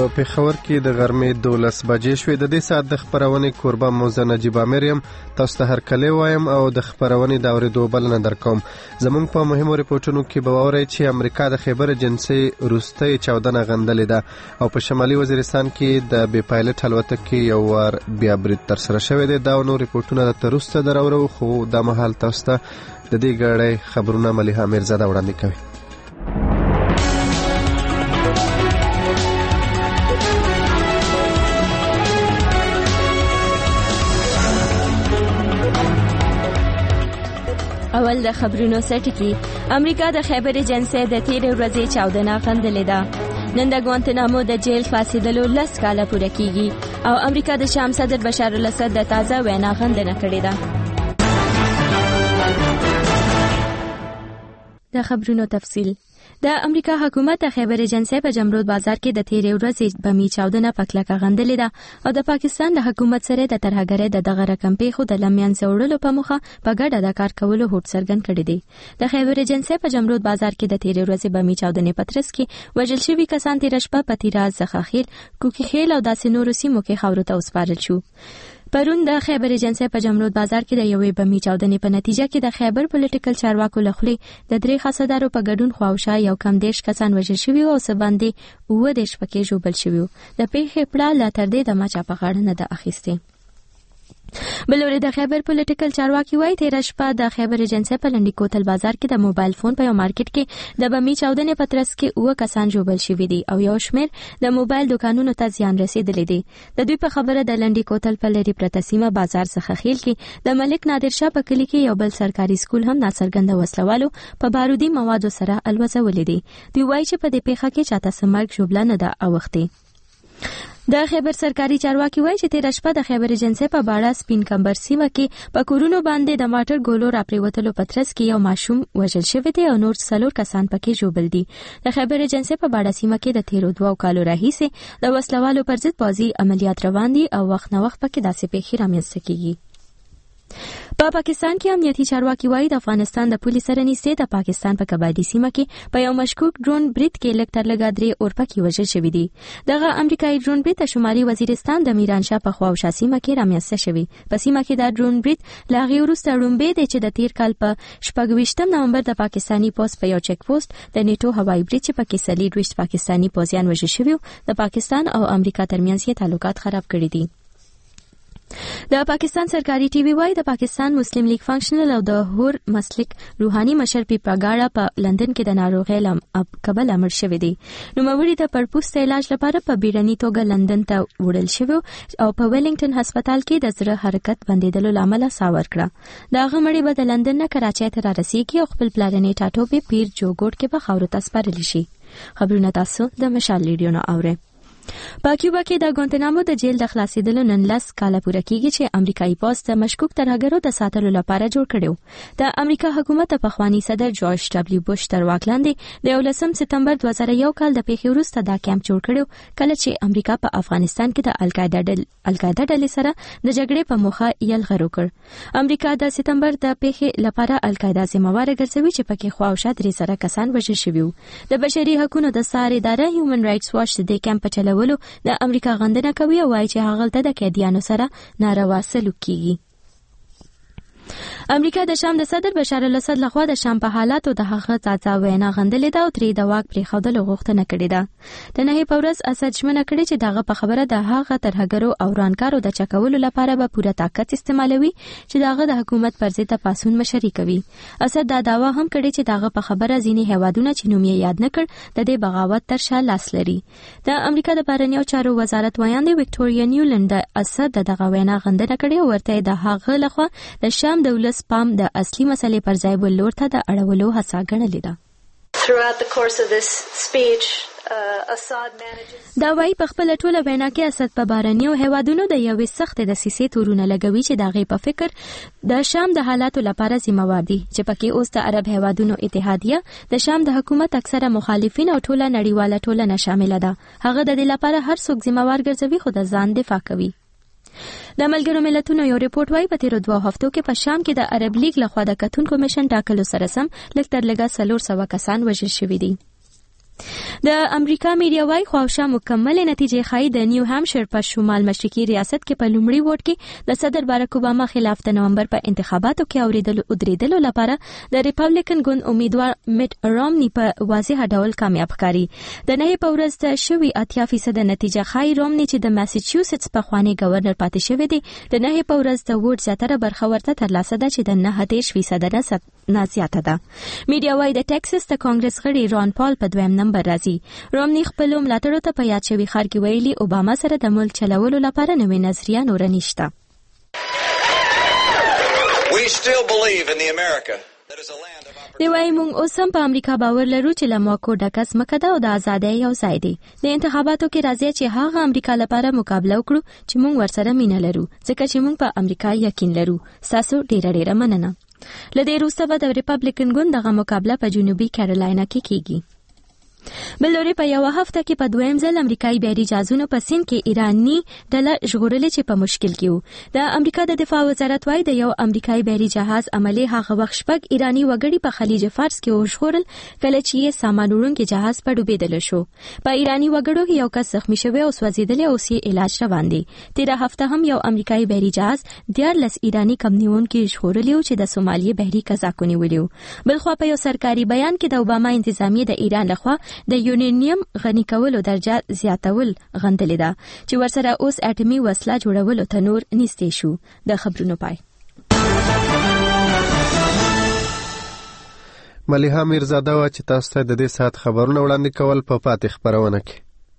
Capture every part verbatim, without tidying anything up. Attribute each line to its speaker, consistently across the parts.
Speaker 1: په پېښور کې د غرمې دولس بجې شوې. د دې ساعت د خبرونې کوربه موزه نجیب امریم تاسو ته هرکلی وایم او د خبرونې د اورېدو بلنه درکوم. زموږ په مهمو ریپورټونو کې به واورئ چې امریکا د خیبر جنسي وروستۍ چاودنه غندلې ده او په شمالي وزیرستان کې د بې پایلټ الوتکې یو وار بیا برید ترسره شوی دی. دا نور ریپورټونه درته وروسته دراوړو، خو دا مهال تاسو ته د دې ګړۍ خبرونه ملیحه میرزاده وړاندې کوي.
Speaker 2: اول د خبرونو سرټکی. امریکا د خیبر جنسي د تیرې ورځې چاودنه غندلې ده. نن د ګوانتنامو د جیل خلاصېدلو لس کاله پوره کیږي او امریکا د شام صدر بشار الاسد د تازه وینا غندنه کړې ده. د خبرونو تفصیل. د امریکا حکومت د خیبر جنسي په جمرود بازار کې د تیرې ورځې بمي چاودنه په کلکه غندلې ده او د پاکستان د حکومت سره د ترهګرۍ د دغه رقم پیښو د لمین سوړلو په مخه په ګډه د کار کولو هوډ څرګند کړی دی. د خیبر جنسي په جمرود بازار کې د تیرې ورځې بمي چاودنې په ترڅ کې وژل شوي کسان تیر شپه په تیراز، زخاخیل، کوکي خیل او داسې نورو سیمو کې خاورو ته وسپارل شو. پرون د خیبر جنسي په جمرود بازار کې د یوې بمي چاودنې په نتیجه کې د خیبر پولیټیکل چارواکو لخوا د درې خاصدارو په ګډون خواوشا یو کم دیش کسان وژل شوي او څه باندې اووه دیش پکې ژوبل شوي. د پیښې پړه لا تر دې دمه چا په غاړه نه ده اخیستې. بلوري د خیبر پولیټیکل چارواکي وایي تیر شپه د خیبر جنسي په لنډی کوتل بازار کې د موبایل فون په یو مارکیټ کې د بمي چاودنې په ترڅ کې اووه کسان ژوبل شوي دي او یو شمېر د موبایل دکانونو ته زیان رسیدلی دی. د دوی په خبره د لنډی کوتل په لري پرته سیمه بازار څخه خیل کې د ملک نادر شاه په کلي کې یو بل سرکاري سکول هم ناڅرګنده وسلوالو په بارودي موادو سره الوځولې دي. دوی وایي چې په دې پیښه کې چاته سمرګ ژوبله نه ده اوښتې. د خیبر سرکاري چارواکي وایي چې تیر شپه د خیبر جنسي په باړه سپین کمبر سیمه کې په کورونو باندې د ماټر ګولو راپریوتلو په ترڅ کې یو ماشوم وژل شوی دی او نور څلور کسان پکې ژوبل دي. د خیبر جنسي په باړه سیمه کې د تیرو دوو کالو راهیسې د وسلوالو پر ضد پوځي عملیات روان دي او وخت نه وخت پکې داسې پیښې رامنځته کیږي. په پا پاکستان کې امنیتي چارواکي وایي د افغانستان د پولیس سره نږدې د پاکستان په کبادي سیمه کې په یو مشکوک ډرون برید کې لږ تر لږه درې اورپکي وژل شوي دي. دغه امریکایي ډرون برید د شمالي وزیرستان د میرانشاه په خواوشا سیمه کې رامنځته شوی. په سیمه کې دا ډرون برید له هغې وروسته ړومبی دی چې د تیر کال په شپږویشتم نومبر د پاکستاني پوځ په یو چک پوسټ د نیټو هوایي برید چې پکې څلېرویشت پاکستاني پوځیان وژل شوي د پاکستان او امریکا ترمنځ یې تعلقات خراب کړي دي. د پاکستان سرکاري ټي وي وایي د پاکستان مسلم لیگ فنکشنل او د هور مسلک روحاني مشر پیپا ګاړه په لندن کې د ناروغۍ له کبله مړ شوی دی. نوموړي د پړپوست علاج لپاره په بیړني توګه لندن ته وړل شوی او په ویلینګټن هسپتال کې د زړه حرکت بندیدلو له امله ساه ورکړه. د هغه مړی به د لندن نه کراچۍ ته رارسېږي او خپل پلرني ټاټوبي پیر جوګوټ کې به خاورو ته سپارل شي. خبرونه تاسو د مشال ریډیو نه اورئ. په کیوبا کې د ګوانتنامو د جیل د خلاصېدلو نن لس کاله پوره کیږي چې امریکایي پوځ د مشکوک ترهګرو د ساتلو لپاره جوړ کړو. د امریکا حکومت د پخوانی صدر جورج ډبلیو بوش تر واک لاندې د یولسم سپتمبر دوه زره یو کال د پیښې وروسته دا کیمپ جوړ کړو کله چې امریکا په افغانستان کې د القاعده ډل القاعده ډلې سره د جګړې په موخه یلغه وکړ. امریکا د سپتمبر د پیښې لپاره القاعده ذمہوار ګرځوي چې پکې خواوشا درې زره کسان وژل شوي. د بشري حقوقو د ساري اداره هیومن رائټس واچ د کیمپ چلو ولو د امریکا غندنه کوي او وايي چې هغه د قیدیانو سره ناروا سلوک کوي. امریکا د شام د صدر بشار الاسد لخوا د شام په حالاتو د هغه تازه وینا غندلې ده او ترې د واک پرېښودلو غوښتنه کړې ده. د نهې په ورځ اسد ژمنه کړې چې دغه په خبره د هغه ترهګرو او ورانکارو د چکولو لپاره به پوره طاقت استعمالوي چې دغه د حکومت پر ضد پاسون مشري کوي. اسد دا دعوا هم کړې چې دغه په خبره ځینې هیوادونه چې نوم یې یاد نه کړ د دې بغاوت تر شا لاس لري. د امریکا د بهرنیو چارو وزارت ویاندې وکټوریا نیولند د اسد دغه وینا غندنه کړې او ورته د هغه لخوا د شام دولت پام د اصلي مسلې پر ځای بل لور ته د اړولو هڅه ګڼلې ده. دا وايي په خپل ټوله وینا کې اسد په بهرنیو هیوادونو د یوې سختې دسیسې تورونه لګوي چې د هغې په فکر د شام د حالاتو لپاره ذمہوار دي چې پکې اوس د عرب هیوادونو اتحادیه د شام د حکومت اکثره مخالفین او ټوله نړیواله ټولنه شامله ده. هغه د دې لپاره هر څوک ذمہوار ګرځوي خو د ځان دفاع کوي. د ملګرو ملتونو یو ریپورت وايي په تیرو دوه هفتو کې په شام کې د عرب لیگ لخوا د کتون کمیشن ټاکلو سره سم لږ تر لږه څلور سوه کسان وژل شوي دي. د امریکا میډیا وايي خواوشا مکمل نتیجې ښایي د نیو هامشیر په شمال مشرقي ریاست کې په لومړي ووټ کې د صدر باراک اوباما خلاف د نومبر په انتخاباتو کې اوریدلو ودرېدلو لپاره د ریپبلیکن ګوند امیدوار میټ رامني په واضح ډول کامیاب ښکاري. د نهي په ورځ ته شوي اتیا فیصد نتیجه ښایي رامني چې د ماساچوسټس پخوانی گورنر پاتې شوی دی د نهي په ورځ د ووټ زیاتره برخه ورته ترلاسه ده چې د نهه دېرش فیصد نه زیاته ده. میډیا وايي د ټکساس د کانګرس غړي ران پال په دویم نمبر راځي. رامني خپل ملاتړو ته په یاد شوي ښار کې ویلي اوباما سره د ملک چلولو لپاره نوې نظریه نور نشته. دی وايي موږ اوس هم په امریکا باور لرو چې له موکو ډکه ځمکه ده او د ازادۍ یو ځای دی. د انتخاباتو کې راځي چې هغه امریکا لپاره مقابله وکړو چې موږ ورسره مینه لرو ځکه چې موږ په امریکا یقین لرو. ستاسو ډیره ډیره مننه. له دې وروسته به د ریپبلیکن ګوند دغه مقابله په جنوبي کیرولاینا کې کیږي. بل لوري په یو هفته کې په دویم ځل امریکایي بحري جهازونو په سیند کې ایرانی ډله ژغورلې چې په مشکل کې وو. د امریکا د دفاع وزارت وايي د یو امریکایي بحري جهاز عملي هغه وخت شپږ ایرانی وګړي په خلیج فارس کې وژغورل کله چې یې سامان وړونکي جهاز په ډوبېدل شو. په ایرانی وګړو کې یو کس زخمی شوی او سوځېدلی او یې علاج روان دی. تیره هفته هم یو امریکایي بحري جهاز دیارلس ایرانی کمنیونکي ژغورلي و چې د سومالیې بحري قزاقو نیولي و. بلخوا په یو سرکاري بیان کې د اوباما انتظامیه د ایران لخوا د یورانیم غني کولو درجه زیاتول غندلې ده چې ورسره اوس اټومي وسله جوړولو ته نور نږدې شو. د خبرونو پای.
Speaker 1: ملیحه میرزاده وا چې تاسو ته د دې ساعت خبرونه وړاندې کول په پاتې خبرونه کې.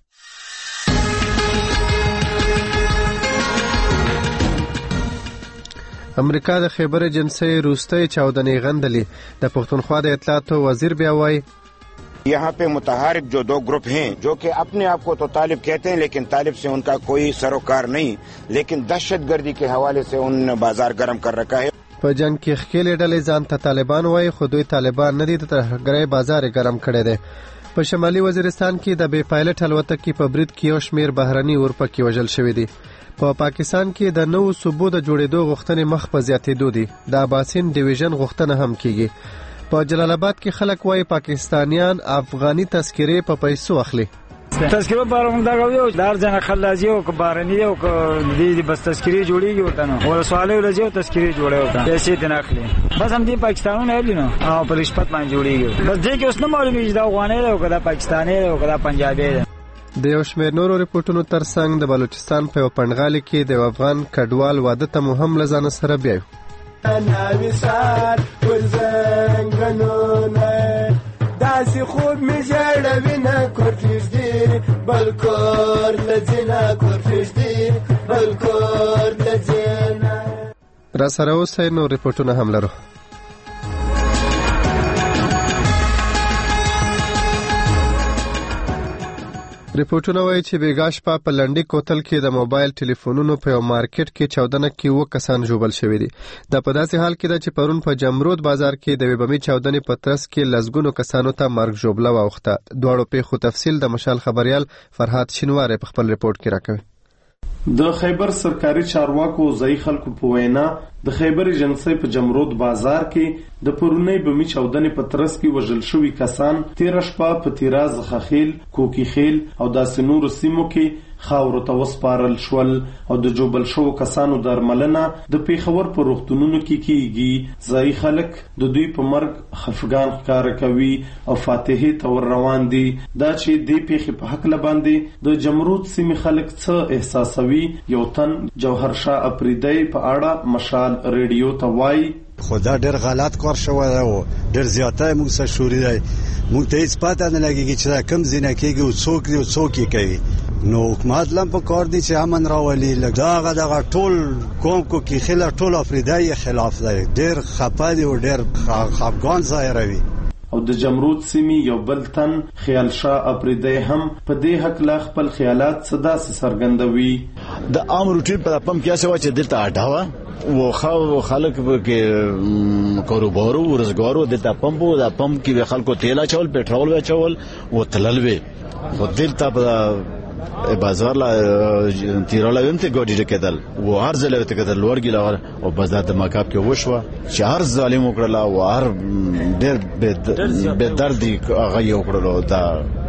Speaker 1: امریکا د خیبر جنسي روستۍ چاودنې غندلې. د پښتونخوا د اطلاعاتو وزیر بیا وایي
Speaker 3: यहाँ पे मुतहारिक जो दो ग्रुप हैं जो कि अपने आप को तो तालिब कहते हैं लेकिन तालिब से उनका कोई सरोकार नहीं, लेकिन दहशतगर्दी के हवाले से उन बाजार गर्म कर रखा है.
Speaker 1: په جنگ کې ښکېلې ډلې ځان ته طالبان وایي خو دوی طالبان نه دي، د ترهګرۍ بازار ګرم کړی دی. په شمالي وزیرستان کې د بې پایلټ الوتکې په برید کې یو شمېر بهرني اورپکي وژل شوي دي. په پا پاکستان کې د نوو صوبو د جوړېدو غوښتنې مخ په زیاتېدو دي. د اباسین ډیویژن غوښتنه هم کیږي. په جلال آباد کې خلک وایي پاکستانیان افغاني تذکرې په پیسو اخلي.
Speaker 4: تذکرې بار موږ دا غوډیو دار ځنه خلازي او بارني او دې بس تذکرې جوړیږي ورته نو ول سوالو لږه تذکرې جوړه وته پیسې ته نه اخلي. بس هم دې پاکستانونه هلي نو او په رشوت باندې جوړیږي. بس دې کې اوس نه معلومیږي دا افغاني او کدا پاکستاني او کدا پنجابي.
Speaker 1: د یو شمېر نورو ریپورتونو ترڅنګ د بلوچستان په پنډغالي کې د افغان کډوال واده ته مهم لزان سره بیاو.
Speaker 5: ناوی سار ورزنگنونه داسی خوب می جړوي نه کوټیش دی بلکور لځنا کوټیش دی بلکور لځنا.
Speaker 1: را سره اوسه نو ریپورتونه هم لرو. ریپورتونه وایي چې بیګا شپه په لنډي کوتل کې د موبایل ټلیفونونو په یو مارکیټ کې چاودنه کې اووه کسان ژوبل شوي دي. دا په داسې حال کې ده چې پرون په جمرود بازار کې د بمي چاودنې په ترڅ کې لسګونو کسانو ته مرګ ژوبله واوښته. دواړو پیښو تفصیل د مشال خبريال فرهاد شینواری په خپل ریپورت کې راکوي.
Speaker 6: د خیبر سرکاري چارواکو ځای خلکو په وینا د خیبر جنسي په جمرود بازار کې د پرونی بمي چاودنې په ترڅ کې وژل شوي کسان تیر شپه په تیراز خخیل کوکی خیل او داسې نورو سیمو کې خاورو ته وسپارل شول او د جوبل شو کسانو درملنه د پیښور په روغتونونو کې کیږي. ځای خلک د دوی په مرګ خفګان ښکاره کوي او فاتحه ته ور روان دي. دا چې د پیښې په حق لباندې د جمرود سیمې خلک څه احساسوي یو تن جوهر شاه افریدی په اړه مشال ریډیو ته وایي
Speaker 7: خدا ډېر غلط کار شوی دی او ډېر زیاته موږ سره شوري دی. موږ ته هیڅ پته نه لګېږي چې دا کوم ځینه کېږي او څوک دی او څوک یې کوي. نو حکومت لم په کار دی چې امن راولي. دغه دغه ټول قوم کو کې خلا ټول افریدای خلاف دی. ډېر خپه دی او ډېر خفګان ظاهروي.
Speaker 6: او د جمرود سیمې یو بل تن خیال شاه افریدی هم په دې حق لا خپل خیالات صدا سره څرګندوي.
Speaker 8: د عام روټین په پم کې څه و چې دلته اډاوه و خو خلک کې کاروبارو ورزګارو د پمپو د پمپ کې خلکو تیل چول پټرول وچول او تللوي و دلته په بازار لا تیراله ومته ګوډی کېدل و هر ځل ته کېدل ورګی لا او بازار د مکاب کې وشو چې هر ظالم وکړه او هر ډېر به دردي هغه یو کړلو دا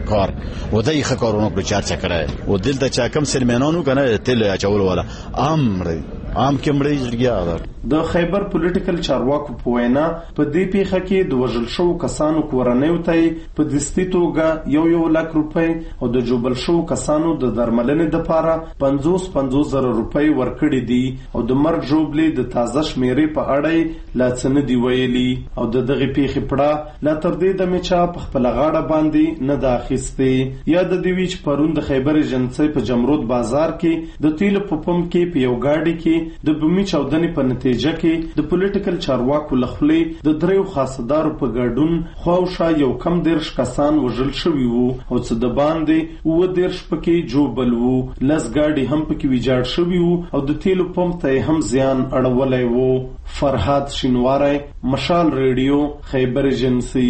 Speaker 8: کار و دای ښه کارونه کړو چارچا کړه و دلته چا کم سرمنانو کنه تل اچول ولا امر عام کې مړی جګیا
Speaker 6: د خیبر پولیټیکل چارواکو په وینا په دې پیښه کې د وژل شو کسانو کورنۍ ته په دستي توګه یو یو لک روپۍ او د جوبل شو کسانو د درملنې لپاره پنځوس پنځوس زره روپۍ ورکړي دي او د مرګ جوبلې د تازه شمیرې په اړه لا څه نه دی ویلي او د دغه پیښې پړه لا تر دې د میچا په خپل غاړه باندې نه داخستې یا د دوی چې پرون د خیبر ایجنسی په جمرود بازار کې د تیل په پمپ کې په یو گاډي کې د بمی چاودنې په نتیجه کې د پولیټیکل چارواکو لخوا د دریو خاصدارو په ګډون خواوشا یو کم دیرش کسان وژل شوي وو او څه د باندې اووه دیرش پکې جوبل وو، لس ګاډي هم پکې ویجاړ شوي وو او د تیلو پمپ ته هم زیان اړولی وو. فرهاد شینواری، مشال ریډیو، خیبر ایجنسی.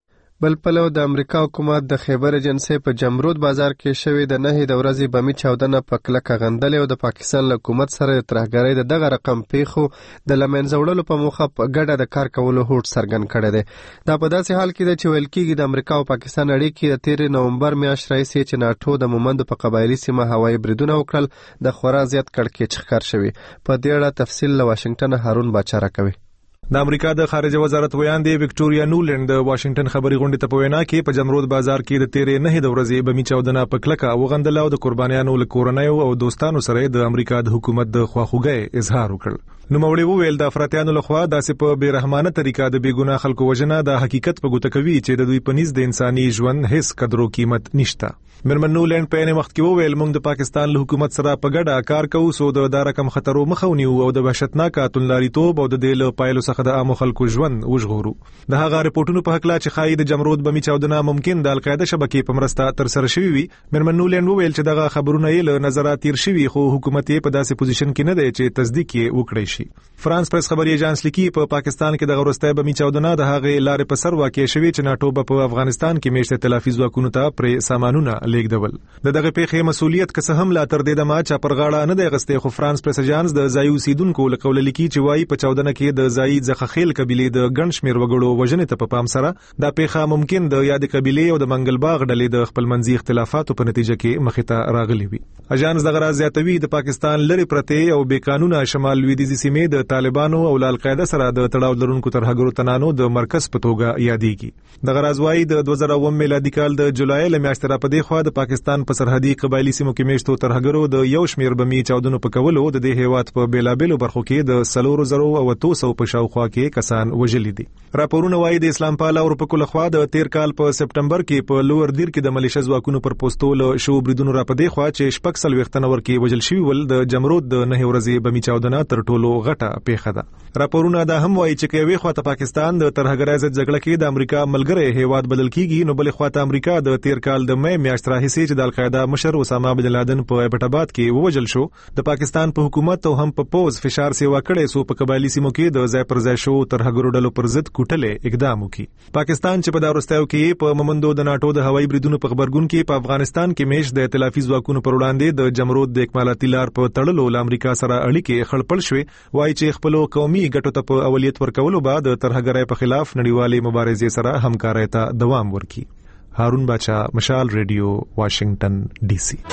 Speaker 1: بل پلو د امریکا حکومت د خیبر ایجنسی په جمرود بازار کې شوی د نه د ورځې بمی چاودنه په کلکه غندلې او د پاکستان حکومت سره د ترهګرۍ د دغه رقم پیښو د لمنځه وړلو په موخه په ګډه د کار کولو هوډ څرګند کړی دی. دا په داسې حال کې ده چې ویل کېږي د امریکا او پاکستان اړیکې د تېرې نومبر میاشت راهیسې چې ناټو د مومندو په قبایلي سیمه هوایي بریدونه وکړل د خورا زیات کړکېچ ښکار شوي. په دې اړه تفصیل له واشنګټن هارون باچا راکوي.
Speaker 9: د امریکا د خارجه وزارت ویاندې وکټوریا نولند د واشنگټن خبري غونډې ته په وینا کې په جمرود بازار کې د تیرې نه د ورځې بمی چاودنه په کلکه وغندله او د قربانیانو له کورنیو او دوستانو سره د امریکا د حکومت د خواخوږۍ اظهار وکړ. نو موري وویل د افراطیانو لخوا داسې په بیرحمانه طریقه د بیګناه خلکو وژنه د حقیقت په ګوته کوي چې د دوی په نيز د انساني ژوند هیڅ قدر او قیمت نشته. مرمن نولند په وخت کې وویل موږ د پاکستان له حکومت سره په ګډه کار کوو سو د دا رقم خطرو مخه ونیو او د وحشتناک اتللاریتوب او د دې له پایلو څخه د عام خلکو ژوند وژغورو. د هغه رپورټونو په حق لا چې خای د جمرود بمی چاودنه ممکن د القاعده شبکې په مرسته تر سره شوی وي. مرمن نولند وویل چې دغه خبرونه یې له نظر تیر شوی خو حکومت یې په داسې پوزیشن کې نه دی چې تصدیق یې وکړي شي. فرانس پریس خبري ایجنس لیکي په پاکستان کې د غورستای بمی چاودنه د هغه لارې په سر واقع شوی چې ناټو په افغانستان کې میشته تلافي ځواکونو ته پر سامانونه لیږدول. د دغه پیښې مسولیت که څه هم لا تر دې دمه چا پر غاړه نه دی غسته خو فرانس پریس ایجنس د ځایي اوسیدونکو له قول لیکي چې وايي په چاودنه کې د ځایي ځخخیل قبيله د ګڼ شمیر وګړو وژنې ته په پام سره دا پیښه ممکن د یاد قبيله او د منګل باغ ډلې د خپل منځي اختلافاتو په نتیجه کې مخې ته راغلي وي. اجانس دغه راز زیاتوي د پاکستان لری پرته او بې قانونه شمال لویدیځي سیمې د طالبانو او القاعده سره د تړاو لرونکو ترهګرو تنانو د مرکز په توګه یادېږي. دغه راز وايي د دوه زره اووه میلادي کال د جولای ل میاشتې را پدې خو د پاکستان په سرحدي قبایلی سیمو کې میشتو ترهګرو د یو شمیر بمی چاودنو په کولو د دې هیواد په بیلابېلو برخو کې د سلور زرو او اتو سو په شاوخوا کې کسان وژلي دي. راپورونه وايي د اسلام پاله اروپا لخوا د تیر کال په سپټمبر کې په لوور دیر کې د ملیشیا ځواکونو پر پوسټول شو بریدونو را پدې خو چې شپږ سل وختنور کې وژل شوی ول د جمرود د نه ورځې بمی چاودنه تر ټولو غټه پیښه ده. راپورونه دا هم وايي چې کوي خو ته پاکستان د ترهګرۍ ضد جګړه کې د امریکا ملګری هیواد بدل کیږي نو بل خو ته امریکا د تیر کال د مې میاشتې راهیسې چې د القاعده مشر اسامه بن لادن په ایبټاباد کې ووجل شو د پاکستان په حکومت او هم په پوز فشار سیوا کړي سو په قبایلی سیمو کې د ځای پر ځای شو ترهګرو ډلو پر ضد کوټلې اقدام وکړي. پاکستان چې په داروستاو کې په مومندو د ناټو د هوایي بریدونو په خبرګون کې په افغانستان کې میش د ائتلافي ځواکونو پر وړاندې د جمرود د اکمالاتي لار په تړلو ل امریکا سره اړیکې خړپړ شوې وایي چې خپل قومي ګټو ته په اولیت ورکولو بعد ترهګرۍ په خلاف نړیوالې مبارزې سره همکارۍ ته دوام ورکړي. هارون باچا، مشال ریډیو، واشنگټن ډي سي.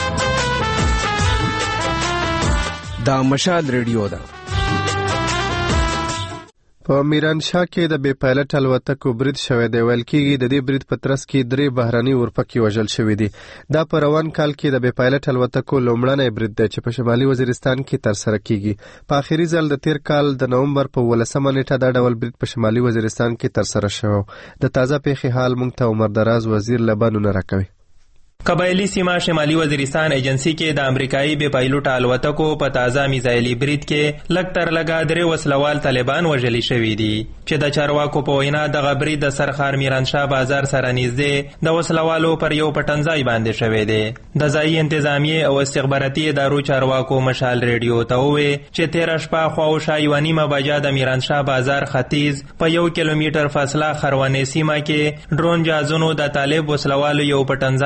Speaker 10: دا مشال ریډیو ده.
Speaker 1: په میرانشاه کې د بې پایلټ الوتکو برید شوی دی. ویل کېږي د دې برید په ترڅ کې درې بهرني اورپکي وژل شوي دي. دا په روان کال کې د بې پایلټ الوتکو لومړنی برید دی چې په شمالي وزیرستان کې ترسره کیږي. په آخري ځل د تیر کال د نومبر په ولسمه نیټه دا ډول برید په شمالي وزیرستان کې ترسره شوی. د تازه پیښې حال موږ ته عمر دراز وزیر لبنونه راکوي.
Speaker 11: قبایلی سیمه شمالي وزیرستان ایجنسی کې د امریکایي بې پایلوټ الوتکو په تازه میزایلي برید کې لږ تر لږه درې وسلوال طالبان وژلي شوي دي چې د چارواکو په وینا دغه برید د سرخار میرانشاه بازار سره نږدې د وسلوالو پر یو پټنځای باندې شوی دی. د ځایي انتظامیې او استخباراتي ادارو چارواکو مشال ریډیو ته وویل چې تېره شپه خواوشا یوه نیمه بجه د میرانشاه بازار ختیځ په یو کیلومتر فاصله خروانې سیمه کې ډرون جهازونو د طالب وسلوالو یو پټنځای په نښه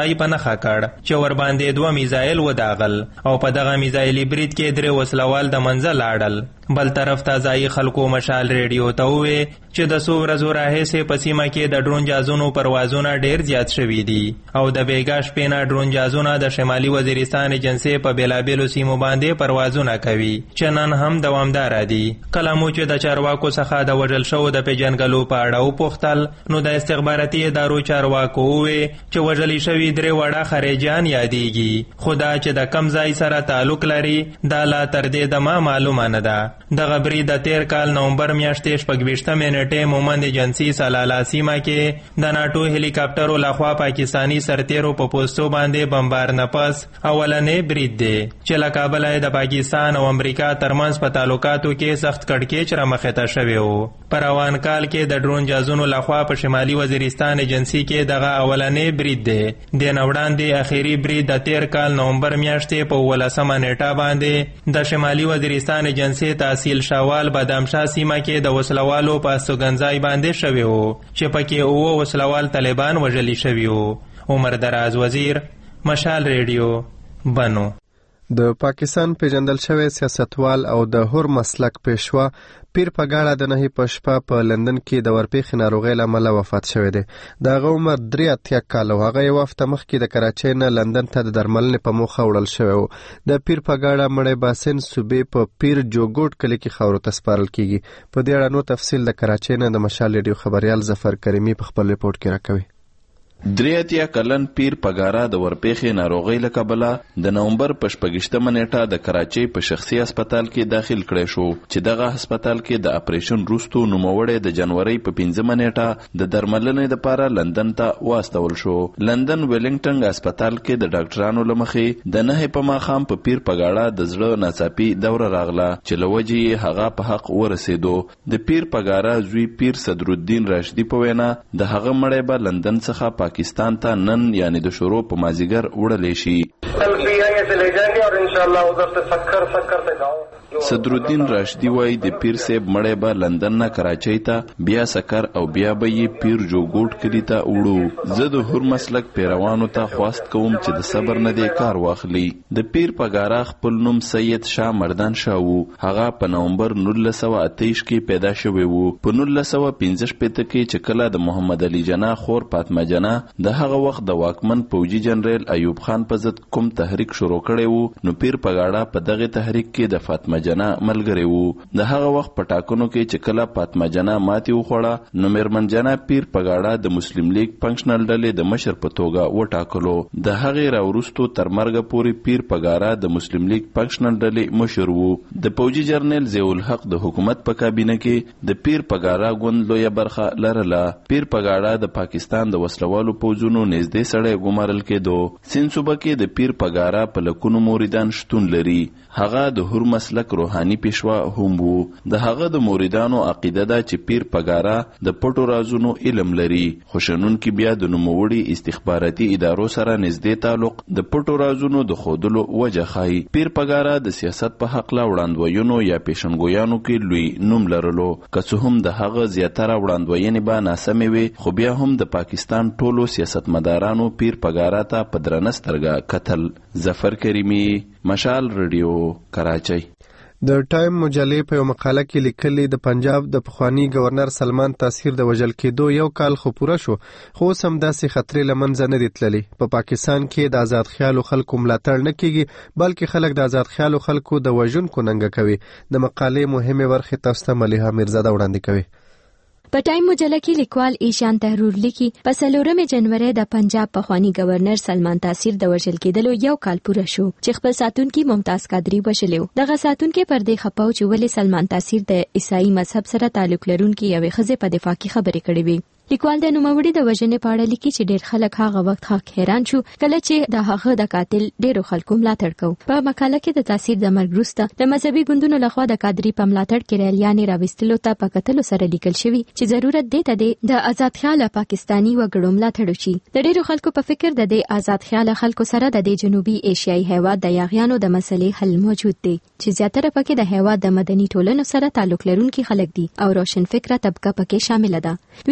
Speaker 11: یخه کړ چې ور باندې دوه میزایل وداغل او په دغه میزایلي برید کې درې وسلوال د منځه لاړل. بل طرف ته ځایي خلکو مشال ریډیو ته ووې چې د څو ورځو راهیسې په سیمه کې د ډرون جازونو پروازونه ډیر زیات شوي دي او د بیګا شپې نه ډرون جازونه د شمالي وزیرستان ایجنسۍ په بېلابېلو سیمو باندې پروازونه کوي چې نن هم دوامداره دي. کله مو چې د چارواکو څخه د وژل شوو د پیژنګلو په اړه وپوښتل نو د استخباراتي ادارو چارواکو ووې چې وژلي شوي درې وړه خارجیان یادېږي، خو دا چې د کم ځای سره تعلق لري دا لا تر دې دمه معلومه نه ده. دغه برید د تیر کال نومبر میاشتې شپږویشتمې نیټې مومند ایجنسي سلالا سیمه کې د ناټو هلیکاپټرو لخوا پاکستاني سرتیرو په پوستو باندې بمبار نه پس اولنې برید دی چې له کابله د پاکستان او امریکا ترمنځ په تعلقاتو کې سخت کړکېچ رامخته شوی و. په روان کال کې د ډرون جازونو لخوا په شمالي وزیرستان ایجنسي کې دغه اولنې برید دی. د نه وړاندې اخیری برید د تیر کال نومبر میاشتې په اوولسمه نیټه باندې د شمالي وزیرستان ایجنسي تحصیل شاوال بادامشاه سیمه کې د وسلوالو په استوګنځای باندې شوی و چې پکې اووه وسلوال طالبان وژلي شوي وو. عمر دراز وزیر، مشال ریډیو، بنو.
Speaker 1: د پاکستان پیژندل شوی سیاستوال او د هور مسلک پیشوا پیر په غاړه د نهي په شپه په لندن کې د ورپېښې ناروغۍ له امله وفات شوی دی. د هغه عمر درې اتیا کاله و. هغه یو هفته مخکې د کراچۍ نه لندن ته د درملنې په موخه وړل شوی و. د پیر په غاړه مړی به سند صوبې په پیر جوګوټ کلي کې خاورو ته سپارل کیږي. په دې اړه نو تفصیل د کراچۍ نه د مشال ریډیو خبریال ظفر کریمي په خپل ریپورت کې راکوي.
Speaker 12: درې اتیا کلن پیر پګاره د ورپېښې ناروغۍ له کبله د نومبر په شپږویشتمه نیټه د کراچۍ په شخصي هسپتال کې داخل کړی شو چې دغه هسپتال کې د اپریشن وروستو نوموړی د جنورۍ په پنځمه نیټه د درملنې دپاره لندن ته واستول شو. لندن ویلینګټن هسپتال کې د ډاکټرانو له مخې د نهې په ماښام په پیر پګاړه د زړه ناڅاپي دوره راغله چې له وجې یې هغه په حق ورسېدو. د پیر پګاره زوی پیر صدرالدین راشدي په وینا د هغه مړی به لندن څخه پاکستان ته نن یعنی د شروع په مازیګر وړلی شي. صدرالدین راشدي وایي د پیر صاحب مړی به لندن نه کراچۍ ته بیا سکر او بیا به یې پیر جوګوټ کلي ته وړو. زه د هور مسلک پیروانو ته خواست کوم چې د صبر نه دی کار واخلي. د پیر پګاره خپل نوم سید شاه مردان شاه و. هغه په نومبر نولس سوه اتهیش کې پیدا شوی و. په نولس سوه پنځه شپېته کې چې کله د محمد علي جناح خور فاطمه جناح د هغه وخت د واکمن پوجي جنرال ایوب خان په ضد کوم تحریک شروع کړی و نو پیر پګاړه په دغه تحریک کې د فاطمه جناح ملګری و. د هغه وخت په ټاکنو کې چې کله فاطمه جناح ماتې وخوړه نو میرمن جناح پیر پګاړه د مسلم لیگ فنکشنل ډلې د مشر په توګه وټاکلو. د هغې راوروستو تر مرګه پورې پیر پګاړه د مسلم لیگ فنکشنل ډلې مشر و. د پوجي جنرال ضیاء الحق د حکومت په کابینه کې د پیر پګاړه ګوند لویه برخه لرله. پیر پګاړه د پاکستان د وسلوالو پوځونو نږدې سړی ګمارل کېدو. سیند صوبه کې د پیر پګاړه په لکونو موریدان شتون لري. هغه د هور مسلک روحاني پیشوا هم وو. د هغه د موریدانو عقیده ده چې پیر پګاره د پټو رازونو علم لري. خو شنونکي بیا د نوموړي استخباراتي ادارو سره نږدې تعلق د پټو رازونو د ښودلو وجه ښایي. پیر پګاره د سیاست په هکله وړاندوینو یا پیشنګویانو کې لوی نوم لرلو. که څه هم د هغه زیاتره وړاندوینې به ناسمې وي خو بیا هم د پاکستان ټولو سیاستمدارانو پیر پګاره ته په درنه سترګه کتل. ظفر کریمي، مشال ریډیو، کراچۍ.
Speaker 1: د ټایم مجلې په یو مقاله کې لیکلي د پنجاب د پخوانی گورنر سلمان تاثیر د وژل کېدو یو کال خو پوره شو خو اوس هم داسې خطرې له منځه نه دي تللي. په پاکستان کې د آزاد خیالو خلکو ملاتړ نه کیږي بلکې خلک د آزاد خیالو خلکو د وژونکو ننګه کوي. د مقالې مهمه برخه تاسو ته ملیحه میرزاده وړاندې کوي.
Speaker 2: په ټایم مجله کې لیکوال ایشان تحرور لیکي په څلورمې جنوري د پنجاب پخوانی گورنر سلمان تاثیر د وژل کېدلو یو کال پوره شو چې خپل ساتونکي ممتاز قادری وژلی و. دغه ساتونکي پر دې خپاو چې ولې سلمان تاثیر د عیسائی مذهب سره تعلق لرونکي یوې ښځې په دفاع کې خبرې کړې وي. لیکوال د نوموړي د وژنې په اړه لیکي چې ډېر خلک هغه وخت خاک حیران شو کله چې د هغه د قاتل ډېرو خلکو ملاتړ کو. په مقاله کې د تاثیر د مرګ وروسته د مذهبي ګوندونو لخوا د قادری په ملاتړ کې ریلیانې راوستلو ته په کتلو سره لیکل شوي چې ضرورت دی ته د آزاد خیاله پاکستاني وګړو ملاتړ وشي. د ډېرو خلکو په فکر د دې آزاد خیاله خلکو سره د دې جنوبي ایشیایي هیواد د یاغیانو د مسلې حل موجود دی چې زیاتره پکې د هیواد د مدني ټولنو سره تعلق لرونکي خلک دي او روشن فکره طبقه پکې شامل ده. دوی د جمهوریت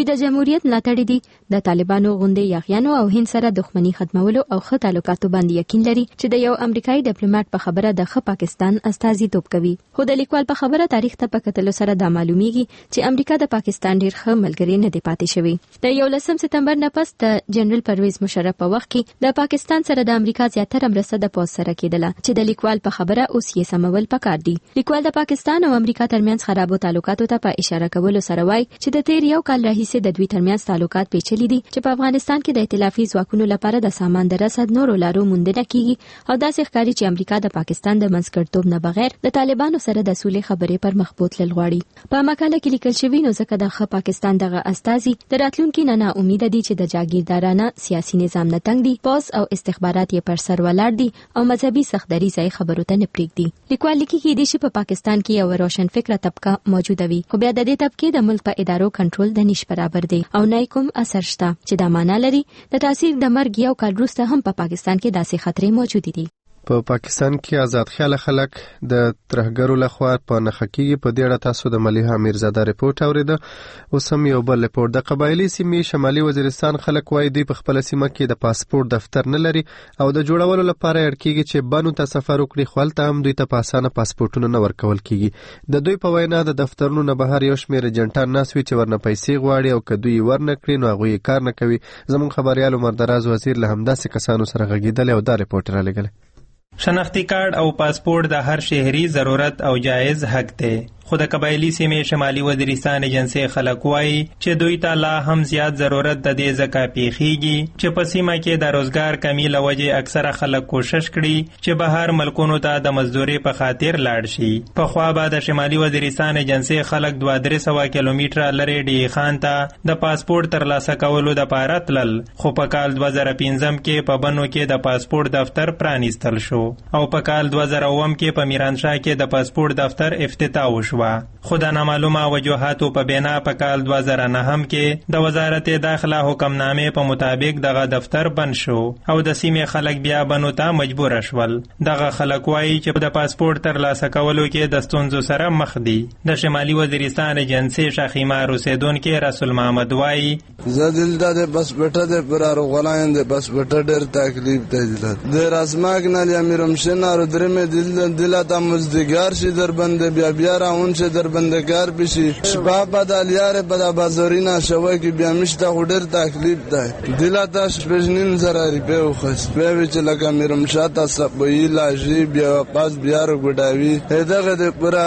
Speaker 2: جمهوریت ملاتړي دي د طالبانو غوندې یاغیانو او هند سره دښمنی ختمولو او ښه تعلقاتو باندې یقین لري چې د یو امریکایي ډیپلوماټ په خبره د ښه پاکستان استازیتوب کوي. خو د لیکوال په خبره تاریخ ته په کتلو سره دا معلومیږي چې امریکا د پاکستان ډیر ښه ملګری نه دی پاتې شوی. د یولسم سپتمبر نه پس د جنرال پرویز مشرف په وخت کې د پاکستان سره د امریکا زیاتره مرسته د پوز سره کېدله چې د لیکوال په خبره اوس یې سمول پکار دي. لیکوال د پاکستان او امریکا ترمنځ خرابو تعلقاتو ته په اشاره کولو سره وایي چې د تیر یو کال راهیسې د دوی ترمنځ تعلقات پیچلي دي چې په افغانستان کې د ائتلافي ځواکونو لپاره د سامان د رسد نورو لارو موندنه کیږي او داسې ښکاري چې امریکا د پاکستان د منځګړیتوب نه بغیر د طالبانو سره د سولې خبرې پر مخ بوتلل غواړي. په مقاله کې لیکل شوی نو ځکه د ښه پاکستان دغه استازي د راتلونکي نه نا امید دي چې د جاگیردارانه سیاسي نظام نه تنګ دي، پوز او استخبارات یې پر سر ولاړ دي او مذهبي سختدري ځای خبرو ته نه پرېږدي. لیکوال لیکي چې د په پاکستان کې یو روشن فکره طبقه موجوده وي خو بیا د دې طبقې د ملک په ادارو کنټرول د نش برابر دی او نه کوم اثر شته چې دا معنی لري د تاثیر د مرګ یو کال وروسته هم په پاکستان کې داسې خطرې موجود دي.
Speaker 1: په پاکستان کې آزاد خیال خلک د ترهګرو لخوا په نخښه کېږي. په دې اړه تاسو د ملیحه میرزاده ریپورت اوریده. اوس هم یو بل ریپورت. د قبایلی سیمې شمالي وزیرستان خلک وایي دوی په خپل سیمه کې د پاسپورت دفتر نه لري او د جوړولو لپاره اړ کېږي چې بانو ته سفر وکړي خو هلته هم دوی ته په اسانه پاسپورتونه نه ورکول کېږي. د دوی په وینا د دفترونو نه بهر یو شمېر ایجنټان ناست وي چې ورنه پیسې غواړي او که دوی ورنه کړي نو هغوی کار نه کوي. زموږ خبریال عمر دراز وزیر له همداسې کسانو سره غږېدلی او دا ریپورټ رالیږلی.
Speaker 11: شناختی کارت او پاسپورت د هر شهري ضرورت او جایز حق دی. خو د قبایلی سیمې شمالي وزیرستان ایجنسی خلک وایي چې دوی ته لا هم زیات ضرورت د دې ځکه پیښیږي چې په سیمه کې د روزګار کمی له وجې اکثره خلک کوشش کړي چې بهر ملکونو ته د مزدورۍ په خاطر لاړ شي. پخوا به د شمالي وزیرستان ایجنسی خلک دوه درې سوه کیلومتره لرې ډي خان ته د پاسپورت ترلاسه کولو دپاره تلل خو په کال دوه زره پنځم کې په بنو کې د پاسپورت دفتر پرانیستل شو او په کال دوه زره اووم کې په میرانشاه کې د پاسپورت دفتر افتتاح وشو. خو د نامعلومه وجوهاتو په بنا په کال دوه زره نهم کې د وزارت داخله حکمنامې په مطابق دغه دفتر بند شو او د سیمې خلک بیا بنو ته مجبور شول. دغه خلک وایي چې د پاسپورت ترلاسه کولو کې د ستونزو سره مخ دي. د شمالي وزیرستان ایجنسی شاخیمار اوسیدونکي رسول محمد وایي
Speaker 13: زه دلته د پاسپورت د پرار غلاین د پاسپورت ډېر تکلیف دی. د رسماک نه لیامرم شنار درمه دل دلته مزدګار شي در بند بیا بیا راون چې در بندګار بشي شپه په د الیار په د بازارینا شوی کې بیا مشته خډر تکلیف ده. دلته شپږنیم زره روپۍ وخس په چې لکه میرم شاته سپوی لاجی بیا پاس بیا رګډاوي دغه د پورا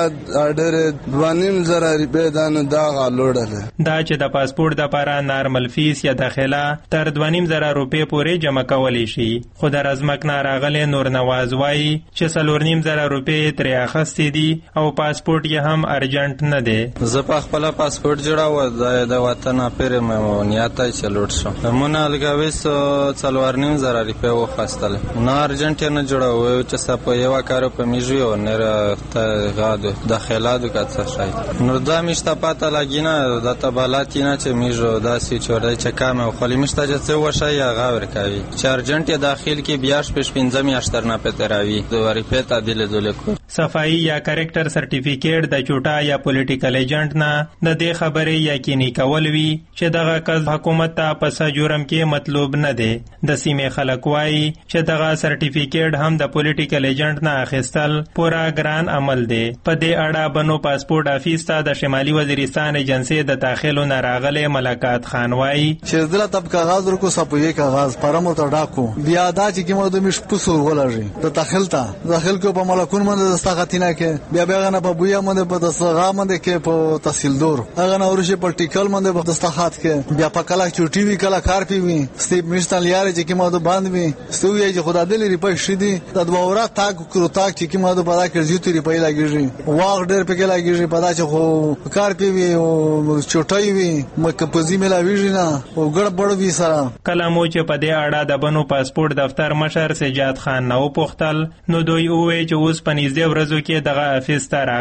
Speaker 13: اډر دوانیم زره روپۍ دانه دا غالوړل
Speaker 11: دا چې د پاسپورت لپاره نارمل فیس یا داخله تر دوانیم زره روپۍ پورې جمع کولی شي. خو د رزمک ناراغله نور نواز وایي چې څلورنیم زره روپۍ ترې اخیستې دي او پاسپورت یې هم ارجنټ نه دی.
Speaker 14: زه په خپل پاسپورت جوړاوه د وطن پرې مې نیت چې لوټ شو مونږ الګاوي سو څلورنیم زره روپۍ وخاستل نه ارجنټ نه جوړاوه چې څه په یو کارو په میږي او نه ته غادو داخلادو کاڅه شي نو دا مشته پاته لګینا د تبالات نه چې میږي داسې چوردای چې کام او خلی مشته چې څه وشي یا غاور کوي چې ارجنټ داخل کې بیاش پښ پنځم یاشتر نه پتراوي د ورپې تعدیل دلکو
Speaker 11: صفائی یا کریکټر سرټیفیکیټ د چوټا یا پولیټیکل ایجنټ نه د دې خبرې یقیني کول وی چې دغه کس حکومت ته پس جرم کې مطلوب نه دی. د سیمې خلک وایي چې دغه سرټیفیکیټ هم د پولیټیکل ایجنټ نه اخیستل پورا ګران عمل دی. په دې اړه بنو پاسپورت افیس ته د شمالي وزیرستان ایجنسی د داخلو نه راغلی ملاقات خان وایي
Speaker 15: چې دلته تب کاغذ ورکو سپوی کاغذ پرمو ته ډاکو بیا دا چې کومه د مش پسور ولږي د داخل ته داخل کو په ملکون باندې دستخطینه کې بیا بیا نه په بویا باندې په دستغا باندې کې په تحصیلدار هغه نه ورشي په ټیکل باندې په دستخط کې بیا په کلا چوټي وی کلا کار پی وی ستې مشتل یار چې کومه د باندې وی ستوی چې خدا دې لري په شدي د دوورا تاک کړو تاک چې کومه د پدا کې زیاتې ری په لګیږي واغ ډېر په کې لګیږي پدا چې خو کار پی وی او چوټي وی مکه پزی ملا ویږي نه او ګړبړ وی سره
Speaker 11: کله مو چې په دې اړه د بنو پاسپورت دفتر مشر سجاد خان نو پختل نو دوی وې چې اوس په نږدې ورځو کې دغه افیس ته راغلي دي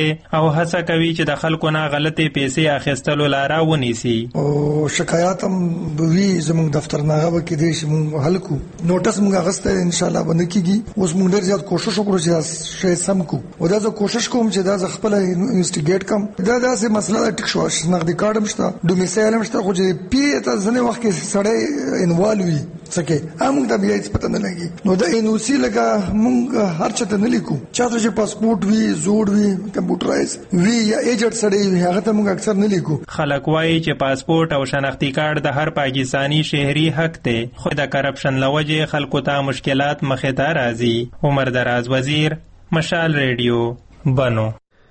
Speaker 11: او هڅه کوي چې د خلکو نه غلطي پیسې اخیستلو لاره ونیسي.
Speaker 16: او شکایات هم وی زموږ دفتر نه غو کې دي چې موږ حل کو نوټس موږ غسته ان شاء الله باندې کیږي. اوس موږ ډیر زیات کوشش وکړو چې شې سم کو او دا زه کوشش کوم چې دا ز خپل انویسټیګیټ کوم. دا داسې مسله ټیک شو نقدي کارت مشته ډومیسایل مشته خو چې پی ته ځنه وخت کې سړی انوالو وي څکه امون ته بیا هیڅ پته نه لګي. نو دا انوسی لګه مونږ هر چاته نه لیکو چاته چې پاسپورت وی زوړ وی کمپیوټرایز وی یا ایجنټ سړی وی هغه ته مونږ اکثر نه لیکو.
Speaker 11: خلک وایي چې پاسپورت او شناختی کارت د هر پاکستانی شهري حق دی خو د کرپشن لوجه خلکو ته مشکلات مخې ته راځي. عمر دراز وزیر مشال ریډیو بنو.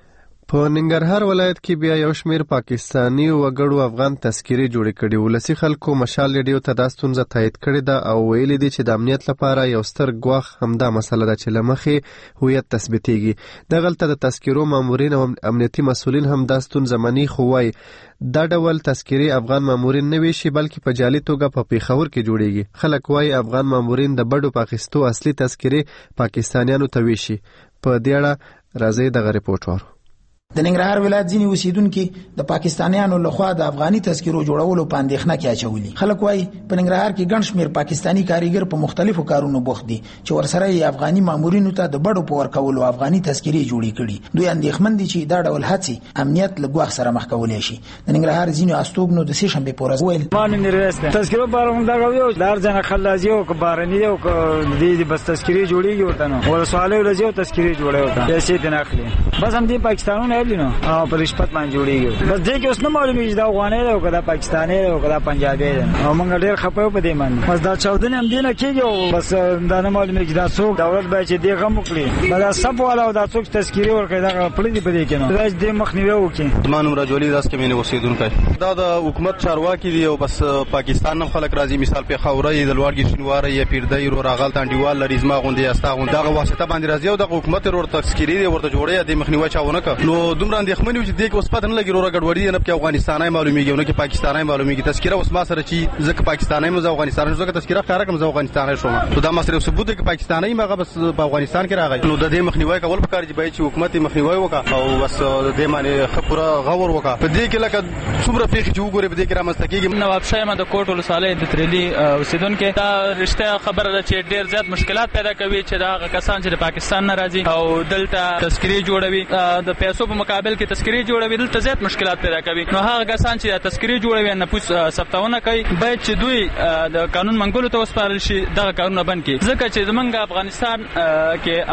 Speaker 1: په ننګرهار ولایت کې بیا یو شمیر پاکستانی وګړو افغان تذکيري جوړ کړي. ولسی خلکو مشال ریډیو ته دا ستونزه تایید کړې ده او ویل دي چې د امنیت لپاره یو ستر ګواښ همدا مسله ده چې لمخې هویت تثبیتيږي. د غلطه د تذکيرو مامورین او امنیتي مسولین هم دا ستونزه مني خو وای دا ډول تذکيري افغان مامورین نه وي شي بلکې په جعلي توګه په پیښور کې جوړیږي. خلک وای افغان مامورین د بډو پاکستو اصلي تذکيري پاکستانیانو ته وي شي. په دې اړه راځي دغه ریپورت وارو.
Speaker 17: د ننګرهار ولایت ځینې اوسیدونکو د پاکستانیانو لخوا د افغاني تذکیرو جوړولو په اندېښنه کې اچولي. خلک وایي په ننګرهار کې ګڼ شمېر پاکستاني کاریګر په مختلفو کارونو بوخت دي چې ورسره یې افغاني مامورینو ته د بډو په ورکولو افغاني تذکیرې جوړې کړي. دوی اندېښمن دي چې دا ډول هڅې امنیت له ګواښ سره مخ کولی شي. د ننګرهار ځینې استوګنو د سې شنبې په ورځ ویل
Speaker 4: مان نیریست تذکیرو بار هم دا غویو دار ځنه خلازي او بارني او د بس تذکیرې جوړیږي ورته نو ول سوالو لږه تذکیرې جوړه وته پیسې ته نه اخلي بس هم دي پاکستانونه هلی نو په رشوت باندې جوړیږي. بس دې کې اوس نه معلومه چې دا افغاني دی او کدا پاکستاني دی او کدا پنجابي دی. او موږ ډېر خپه په دې باندې بس دا چاودنه هم دینه کېږي او بس دا نه معلومه چې دا څوک دولت به چې دې غم وکړي دا سب والا او دا څوک تذکيري ورکړي دا پړې دی په دې کې نو دا دې مخنیوي وکړي.
Speaker 18: زمانو راجولي داس کې مینه اوسیدونکو دا د حکومت چارواکي دی او بس پاکستان هم خلک راځي مثال په خاورې د لوړګي شنواره یا پیردای رو راغال تانډیوال لریزما غوندي استاغون دا واسطه باندې راځي او د حکومت ورته تذکيري دی ورته جوړي د مخنیوي چاونه ک نو دومره اندېښمن چې دې کې اوس پته نه لګي وروره ګډوډي نه په افغانستاني معلومیږي نو کې پاکستاني معلومیږي تذکره اوس ما سره چې ځکه پاکستاني مو افغانستان زو تذکره کار کوم زو افغانستاني شوم نو دا مسله ثبوت کې پاکستاني مغه بس په افغانستان کې راغی نو د دې مخنیوي کول په کار چې باید چې حکومت مخنیوي وکړي او بس د دې باندې خبره غور وکړي په دې کې لکه څومره پیښې چې وګوري په دې کې رامستګي
Speaker 19: نواب شایمه د کوټ ولسوالۍ د تریلی اوسیدونکو دا رښتیا خبره ده چې ډېر زیات مشکلات پیدا کوي چې دا کسان چې د پاکستان نه راځي او دلته تذکيري جوړوي د پیسو په مقابل کې تذکيري جوړوي دلته زیات مشکلات پیدا کوي. نو هغه کسان چې تذکيري جوړوي نه پوس ثبتونه کوي باید چې دوی د قانون منګولو ته وسپارل شي دغه کارونه بند کړي ځکه چې زمونږ افغانستان کې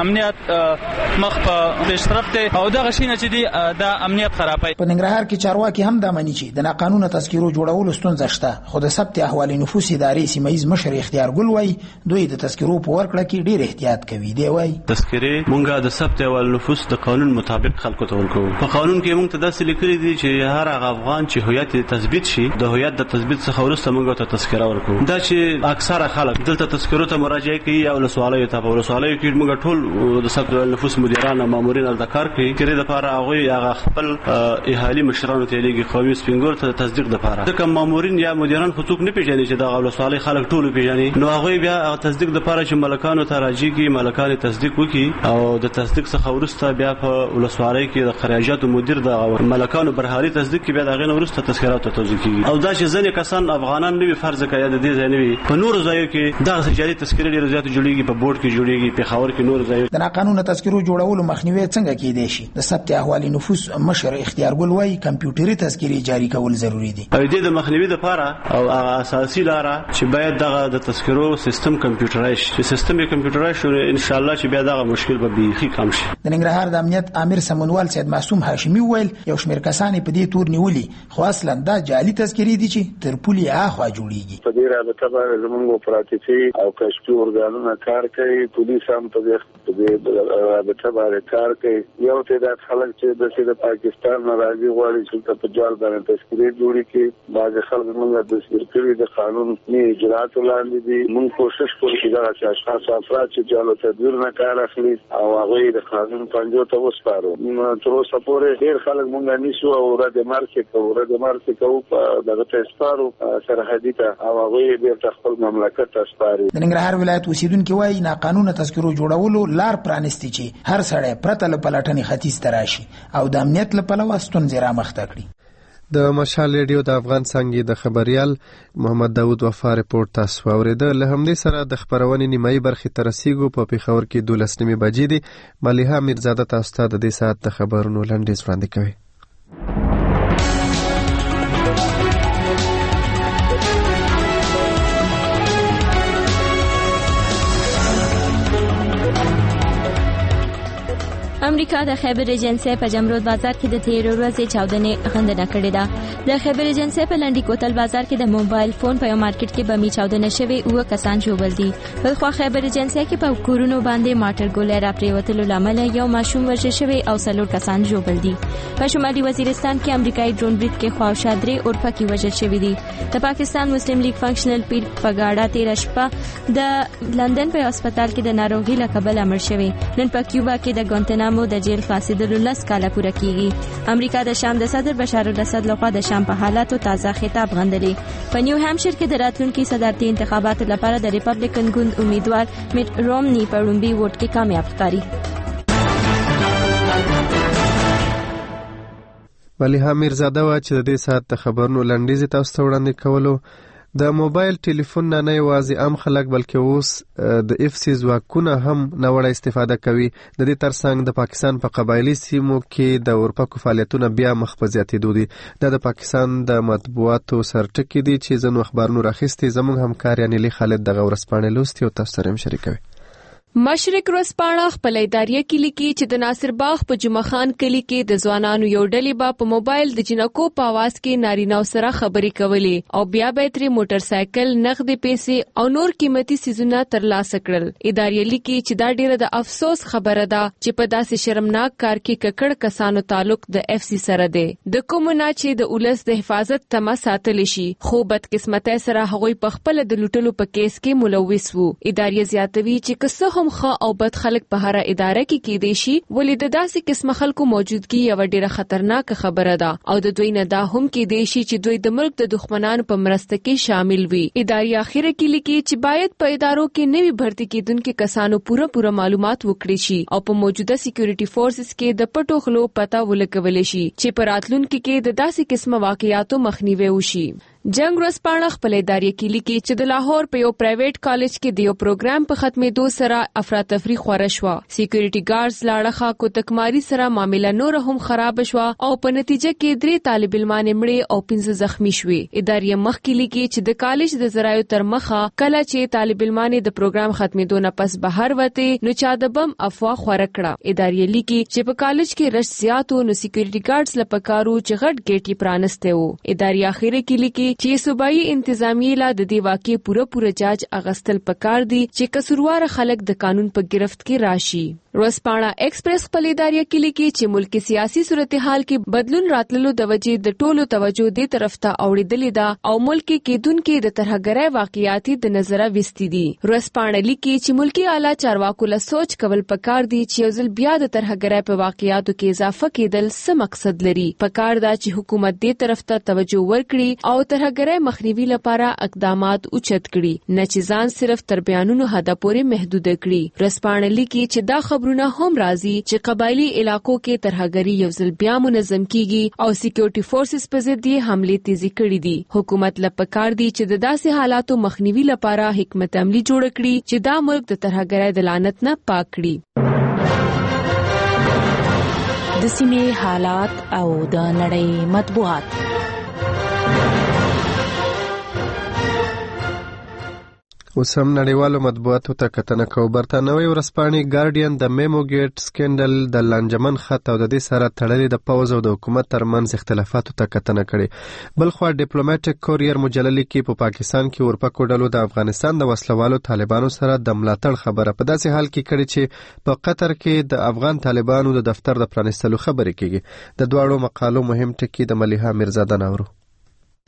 Speaker 19: امنیت مخ په پیشرفت او دغه شینه چې دی د امنیت خرابای.
Speaker 17: په ننګرهار کې چارواکي هم د منی چې د ناقانونه تذکيرو جوړولو ستونزه شته خو د ثبت احوال نفوس ادارې سیمایي مشر اختیار ګل وای دوی د تذکيرو په ورکړه کې ډیر احتیاط کوي. دی وای
Speaker 20: تذکيري مونږه د ثبت احوال نفوس د قانون مطابق خلکو ته ورکو. په قانون کې مونږ ته داسې لیکلي دي چې هر هغه افغان چې هویت تثبیت شي د هویت د تثبیت څخه وروسته موږ ته تذکره ورکو. دا چې اکثره خلک دلته تذکرو ته مراجعه کوي او ولسوالیو ته په ولسوالیو کې موږ ټول د ثبت نفوس مدیران او مامورین د کار کوي کړي د لپاره هغه هغه خپل اهالي مشرانو ته لګي قومي سپینګور ته تصدیق د لپاره ځکه مامورین یا مدیران خصوص نه پیژني چې د ولسوالۍ خلک ټول پیژني نو هغه بیا تصدیق د لپاره چې ملکانو ته راځي کی ملکان تصدیق وکي او د تصدیق څخه وروسته بیا په ولسوالۍ کې د خراجاتو مدیر د ملکانو برهاري تصدیق کې بیا دغه وروسته تذکرات ته توزیع کیږي او دا چې ځنې کسان افغانان نه وي فرض کړي د دې ځای نه وي په نور ځایو کې دا سجاري تذکره ډیره زیات جوړیږي په بورډ کې جوړیږي په خاور کې نور ځایو
Speaker 17: د ناقانونه تذکرو جوړولو مخنیوي څنګه کېدای شي. د ثبت احوال نفوس مشر اختیار ګل وای کمپیوټري تذکرې جاری کول ضروری دي
Speaker 20: او د مخنیوي لپاره او اساسي لاره چې باید دغه د تذکرو سیستم کمپیوټرایز شي سیستم یې کمپیوټرایز شي ان شاء الله چې بیا دغه مشکل به بيخي کم شي.
Speaker 17: د ننګرهار د امنیت امیر سمونوال سید معصوم هاشمي ویل یو شمېر کسان په دې تور نیولي خو اصلا دا جعلي تذکرې دي چې تر پولي اخوا جوړیږي.
Speaker 21: په دې رابطه باندې زموږ اپراتیفي او کشفي ارګانونه کار کوي پولیس هم په دې رابطه باندې کار کوي. یو تعداد خلک چې د پاکستان نه راځي غواړي چې په جال باندې تذکرې جوړي کړي بعض خلک موږ د تذکرې د قانون نه اجرات وړاندې دي موږ کوشش کوو چې دا چې اشخاص افراد چې جالو تدبیر نه کار اخلي او هغه د قانون پنځو ته وسپارو. تر اوس پورې ډیر خلک مونږ نیسو او رد مارکه کوو رد مارکه کوو په دغه تسپارو سرحدي ته او هغه به خپل مملکت تسپاري.
Speaker 17: د ننګرهار ولایت اوسیدونکو وايي ناقانونه تذکرو جوړولو لار پرانستی چې هر سړی پرته له پلټنې ختیځ ته راشي او د امنیت له پلوه ستونزې رامخته کړي.
Speaker 1: د مشال ریډیو د افغان څنګه د خبريال محمد داوود وفا رپورت تاسو اوریدل. له همدې سره د خبرونې نیمایي برخې ترسیګو په پیښور کې دولس نیمه بجې دي. مليحه میرزاده تاسو ته د دې ساعت د خبرونو لنډیز وړاندې کوي.
Speaker 2: امریکا د خیبر ایجنسی په جمرود بازار کې د تیر ورځې چاودنې غندنه کړې ده. د خیبر ایجنسی په لنډی کوتل بازار کې د موبایل فون په یو مارکیټ کې بمي چاودنه شوې او کسان ژوبل دي. په خو خیبر ایجنسی کې په کورونو باندې ماټر ګولې را پریوتلو لامل یو ماشوم وژل شوی او څلور کسان ژوبل دي. په شمالي وزیرستان کې امریکایي ډرون برید کې خواوشا درې اورپکي وژل شوی دي. د پاکستان مسلم لیگ فنکشنل پیر په گاډه تیر شپه د لندن په هسپتال کې د ناروغي له کبله مړ شوی. نن په کیوبا کې د ګوانتانامو د جیل فاسدلو لس کاله پوره کیږي. امریکا د شام د صدر بشار الاسد لخوا د شام په حالاتو تازه خطاب غندلی. په نیو هامشیر کې د راتلونکي صدارتي انتخاباتو لپاره د ریپبلیکن ګوند امیدوار میټ رومني په لومړي ووټ کې کامیاب ښکاري.
Speaker 1: مليحه میرزاده وا چې د دې ساعت د خبرونو لنډیز تاسو ته وړاندې کولو. د موبایل ټلیفون نه نه یوازې عام خلک بلکې اوس د اف سی ځواکونه هم نوړه استفاده کوي. د دې ترڅنګ د پاکستان په قبایلی سیمو کې د اورپکو فعالیتونه بیا مخ په زیاتېدو دي. د پاکستان د مطبوعاتو سرټکی دي چې زنو اخبارونو راخستي زموږ همکار یعنی لی خالد دغه ورسپانې لوستي او تاسو سره شریکوي.
Speaker 3: مشرق ورځپاڼه خپل اداریه کې لیکي چې د ناصر باغ په جمعه خان کلی کې د ځوانانو یو ډلې با په موبایل د جنکو په आवाज کې نارینه سره خبرې کولې او بیا به تر موټر سایکل نغدي پیسې او نور قیمتي سيزونه ترلاسه کړل. اداریه لیکي چې دا ډیره د افسوس خبره ده چې په داسې شرمناک کار کې ککړ کسانو تعلق د اف سی سره دی. د کومنا چې د اولس د حفاظت تمه ساتل شي خو بدقسمتۍ سره هغوی په خپل د لوټلو په کیس کې ملوث وو. اداریه زیاتوي چې کسه خو او بد خلک په هر اداره کې کېدې شي ولې د داسې قسم خلکو موجودګي یو ډیره خطرناک خبره ده او د دوی نه دا هم کېدې شي چې دوی د ملک د دښمنانو په مرسته کې شامل وي. اداري اخیره کې لیکي چې باید په ادارو کې نوي بھرتي کېدونکو کسانو پوره پوره معلومات وکړي شي او په موجوده سکیورټي فورسز کې د پټو خلو پتا ولګول شي چې په راتلونکو کې د داسې قسم واقعیاتو مخنیوي وشي. جنگ ورځپاڼه خپل اداري کې لیکي چې د لاهور په یو پرایویټ کالج کې د یو پروګرام په ختمېدو سره افراتفری خوره شوه. سکیورټي ګارډز لاړه کو تکماری سره معاملې نور هم خراب شوه او په نتیجه کې درې طالب علمان مړي او پنځه زخمی شوي. اداري مخ کې لیکي چې د کالج د زرايو تر مخه کله چې طالب علمان د پروګرام ختمېدو نه پس بهر وته نو چا د بم افوا خوره کړه. اداري لیکي چې په کالج کې رش زیاتو نو سکیورټي ګارډز لپاره چې غټ ګیټي پرانسته وو. اداري اخیره کې لیکي چې صوبایي انتظامیه لا د دې واقعي پوره پوره جاج اغستل پکار دي چې قصوروار خلک د قانون په گرفت کې راشي. ورځپاڼه ایکسپریس خپل اداري کې لیکي چې ملکی سیاسي صورتحال کې بدلون راتللو د وجې د ټولو توجه دې طرف ته اوړېدلې ده او ملک کې کېدونکو د ترهګرۍ واقعیاتي د نظره وستې دي. ورځپاڼه لیکي چې ملکی اعلی چارواکو له سوچ کول پکار دي چې یو ځل بیا د ترهګرۍ په واقعیاتو کې اضافه کېدل څه مقصد لري. پکار دا چې حکومت دې طرف ته توجه ورکړي او ترهګرۍ مخنیوي لپاره اقدامات اوچت کړي نه چې ځان صرف تر بیانونو حد پورې محدود کړي. ورځپاڼه لیکي چې دا خبرونه هم راځي چې قبایلی علاقو کې ترهګری یو ځل بیا منظم کیږي او سکیورټي فورسز په ضد یې حمله تیزی کړې دي. حکومت لپاره دي چې د داسې حالاتو مخنیوي لپاره حکمت عملی جوړ کړي چې دا ملک د ترهګری د لعنت نه پاک کړي.
Speaker 22: د سیمې حالات او د نړۍ مطبوعات.
Speaker 1: اوس هم نړیوالو مطبوعاتو ته کتنه کوو. برتانوي ورځپاڼې ګارډین د میمو ګیټ سکینډل د لانجمن خط او د دې سره تړلې د پوز او د حکومت ترمنځ اختلافاتو ته کتنه کړې. بلخوا ډیپلوماټیک کوریر مجله کې په پاکستان کې اورپکو ډلو د افغانستان د وسلوالو طالبانو سره د ملاتړ خبره په داسې حال کې کړې چې په قطر کې د افغان طالبانو د دفتر د پرانیستلو خبرې کېږي. د دواړو مقالو مهم ټکي د مليحه میرزاده نورو.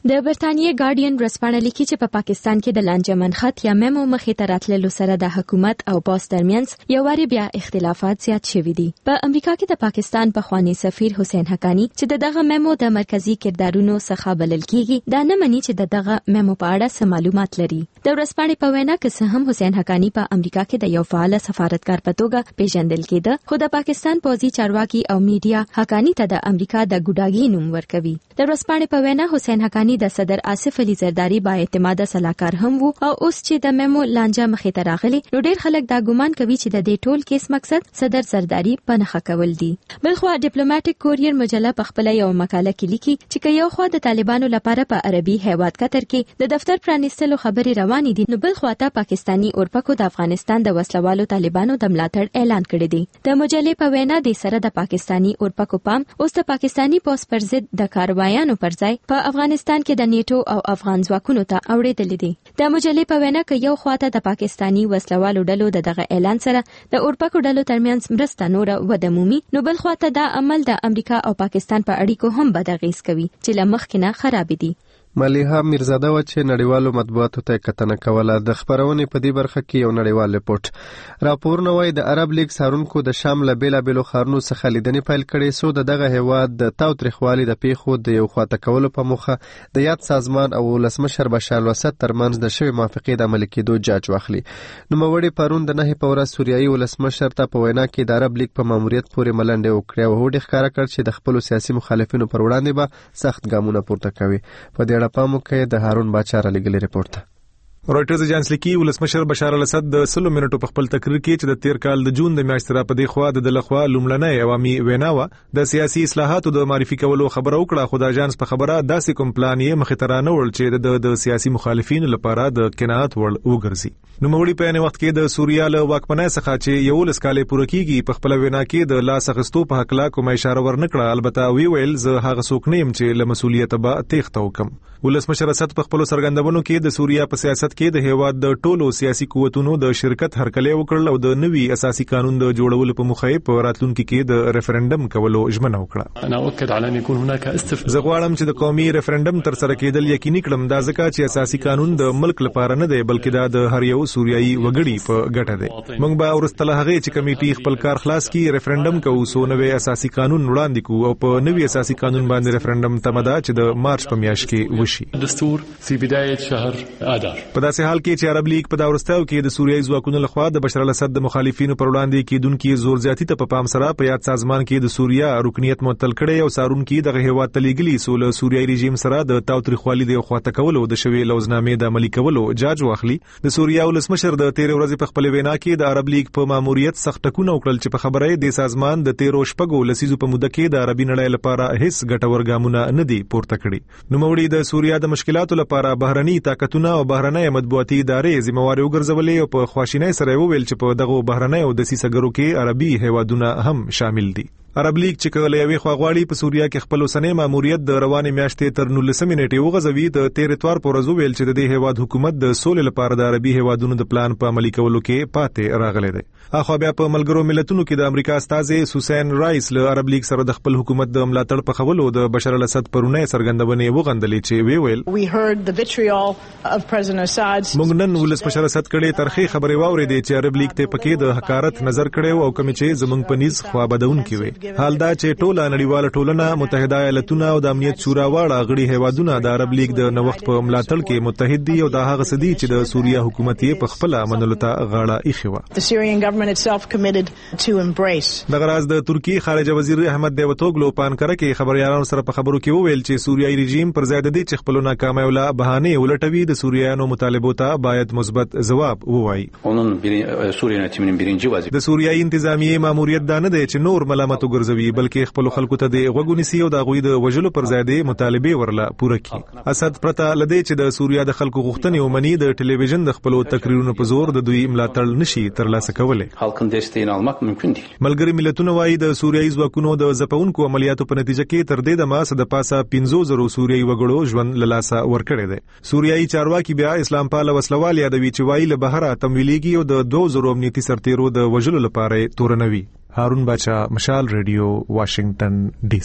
Speaker 2: د برتانیې ګارډین ورځپاڼه لیکي چې په پا پاکستان کې د لانجمن خط یا میمو مخې ته راتللو سره د حکومت او باس ترمنځ یو واري بیا اختلافات زیات شوي دي. په امریکا کې د پاکستان پخوانی سفیر حسین حقانی چې دغه میمو د مرکزی کردارونو څخه بلل کیږي دا نه مني چې دغه میمو په اړه څه معلومات لري. د ورځپاڼې په وینا کې هم حسین حقانی په امریکا کې د یو فعال سفارتکار په توګه پیژندل کېده، خو د پاکستان پوځي چارواکي او میډیا حقانی ته د امریکا د ګوډاګي نوم ورکوي. د ورځپاڼې په وینا حسین حقانی د صدر آصف علي زرداری با اعتماده سلاکار هم وو او اوس چې د میمو لانجه مخې ته راغلي نو ډېر خلک دا ګومان کوي چې د دې ټول کیس مقصد صدر زرداری په نخښه کول دي. بلخوا ډیپلوماټیک کوریر مجله په خپل یو مقاله کې لیکي چې که یو خوا د طالبانو لپاره په عربي هیواد قطر کې د دفتر پرانیستلو خبرې روانې دي، نو بلخوا ته پاکستانی اورپکو د افغانستان د وسلوالو طالبانو د ملاتړ اعلان کړی دی. د مجلې په وینا د سره د پاکستانی اورپکو پام اوس د پاکستانی پوس پر ضد د کاروایانو پر ځای په افغانستان کې د نیټو او افغان ځواکونو ته اوړېدلې دي. د مجلې په وینا کې یو خواته د پاکستانی وسلوالو ډلو د دغه اعلان سره د اورپکو ډلو ترمنځ مرسته نوره وده مومي، نو بل خواته دا عمل د امریکا او پاکستان په اړیکو هم بد اغیز کوي چې له مخکې نه خراب دي.
Speaker 1: ملیحه میرزاده و چې نړیوالو مطبوعاتو ته کتنه کوله. د خبرونې په دې برخه کې یو نړیوال رپورټ راپورونه وایي د عرب لیگ سارونکو د شام له بیلابیلو ښارونو څخه لیدنې پیل کړې څو د دغه هیواد د تاوتریخوالي د پیښو د یو خواته کولو په موخه د یاد سازمان او ولسمشر بشار الاسد ترمنځ د شوې موافقې د عملي کېدو جاج واخلي. نوموړي پرون د نهې په ورځ سوریایي ولسمشر ته په وینا کې د عرب لیگ په ماموریت پورې ملنډې وکړې او هوډ ښکاره کړ چې د خپلو سیاسي مخالفینو پر وړاندې به سخت ګامونه پورته کوي. په دې اړه پام وکړئ. د هارون باچا را لګلې رپورټ.
Speaker 9: رويټرز ایجنسی لیکي ولسمشر بشار الاسد د سلو منټو په خپل تقریر کې چې د تیر کال د جون د میاشتې را په دی خوا د لخوا لومړنۍ عوامي ویناوه د سیاسي اصلاحاتو د معرفي کولو خبره وکړه، خو د اژانس په خبره داسې کوم پلان یې مخې ته رانه وړل چې د د سیاسي مخالفینو لپاره د قناعت وړ وګرځي. نوموړي په یوه وخت کې د سوریا له واکمنۍ څخه چې یو لس کالې پوره کیږي په خپل وینا کې د لاس اخیستو په حق لا کومه اشاره ورنکړه، البته وی ویل زه هغه څوک نه یم چې له مسؤلیت به تېښته وکم. ولسمشر اسد په خپل سرګندونو کې د سوریا په سیاست کې د هیواد د ټولو سیاسي قوتونو د شرکت هرکلی وکړل او د نوي اساسي قانون د جوړولو په مخه په راتلونکو کې د ریفرندم کولو ژمنه وکړه.
Speaker 5: انا اؤكد على ان يكون هناك استفتاء.
Speaker 9: زه غواړم چې د قومي ریفرندم تر سره کېدل یقیني کړم، دا ځکه چې اساسي قانون د ملک لپاره نه دی بلکې دا د هر یو سوریایي وګړي په ګټه دی. موږ به ورستله هغه چې کمیټي خپل کار خلاص کړي ریفرندم کوو سو نوې اساسي قانون وړاندې کوو او په نوې اساسي قانون باندې ریفرندم تمدا چې د مارچ په میاشت کې وشي.
Speaker 5: دستور په بدايه شهر آذار.
Speaker 9: په داسې حال کې چې عرب لیگ په دا ورستاو کې د سوریایي ځواکونو لخوا د بشار الاسد د مخالفینو پر وړاندې کېدونکو زور زیاتی ته په پام سره په یاد سازمان کې د سوریا رکنیت معطل کړي او سارونکو دغه هیواد ته لیږلي سو له سوریایي رژیم سره د تاوتریخوالي د خواته کولو د شوی لوزنامې د عملي کولو جاج واخلي. د سوریا ولسمشر د تیر ورځې په خپل وینا کې د عرب لیگ په ماموریت سخت ټکونه وکړل چې په خبره د سازمان د تیرو شپږو لسیزو په موده کې د عربي نړۍ لپاره هیڅ ګټور ګامونه نه دي پورته کړي. نوموړي د سوریا د مشکلاتو لپاره بهرني طاقتونه او بهرنۍ مطبوعاتي ادارې ذمہواري وګرځولې او په خواشینۍ سره وویل چې په دغه بهرنۍ او د سیسګرو کې عربي هیوادونه هم شامل دي. عرب لیگ چې کله یوې خواغواړي په سوریا کې خپل اوسنۍ ماموریت د روانې میاشتې تر نولسمې نیټې وغځوي، د تیر اتوار په ورځ ویل چې د دې هیواد حکومت د سولې لپاره د عربي هیوادونو د پلان په عملي کولو کې پاتې راغلی دی. اخو بیا په ملګرو ملتونو کې د امریکا استازي سوسن رایس له عرب لیگ سره د خپل حکومت د ملاتړ په خولو د بشار الاسد پرونی سرګندونې وغندلې چې وی ویل موږ نن ولسمشر اسد کړي ترخی خبرې واورېدې چې عرب لیگ ته پکې د حکارت نظر کړي او کوم چې زمونږ په نيز خوا بدون کې وي. حال دا چې ټوله نړیواله ټولنه متحده ایالتونه او د امنیت شورا واړه غړي هیوادونه د عرب لیگ د نوښت په ملاتړ کې متحد دي او دا هغه سدي چې د سوریا حکومت یې په خپل منلو ته غاړه ایښې و. د غراز د ترکی خارجه وزیر احمد دیوتوغلو په انکره کې خبريالانو سره په خبرو کې وویل چې سوریایي رژیم پر ځای د دې چې خپل ناکامۍ ولا بهانه ولټوي د سوریایانو مطالبو ته باید مثبت ځواب ووایي. د سوریایي انتظامیه ماموریت دا نه دی چې نور ملامت وګرځوي بلکې خپل خلکو ته د غوګونیسي او د غوی د وجلو پر ځای د مطالبه ورله پوره کړي. اسد پرته لدی چې د سوریا د خلکو غوښتنې ومني د ټلویزیون د خپل تقریرونو په زور د دوی ملاتړ نشي ترلاسه کولای. ملګری ملتونه وايي د سوریایي ځواکونو د ځپونکو عملیاتو په نتیجه کې تر دې د ماسه د پاسه پنځه زره سوریایي وګړو ژوند له لاسه ورکړی دی. سوریایي چارواکي بیا اسلام پال وسلوال یادوي چې وايي له بهره تمویلېږي او د دوه زره امنیتي سرتیرو د وجلو لپاره تورنوي. هارون باچا، مشال ریډیو، واشنگټن ډي سي.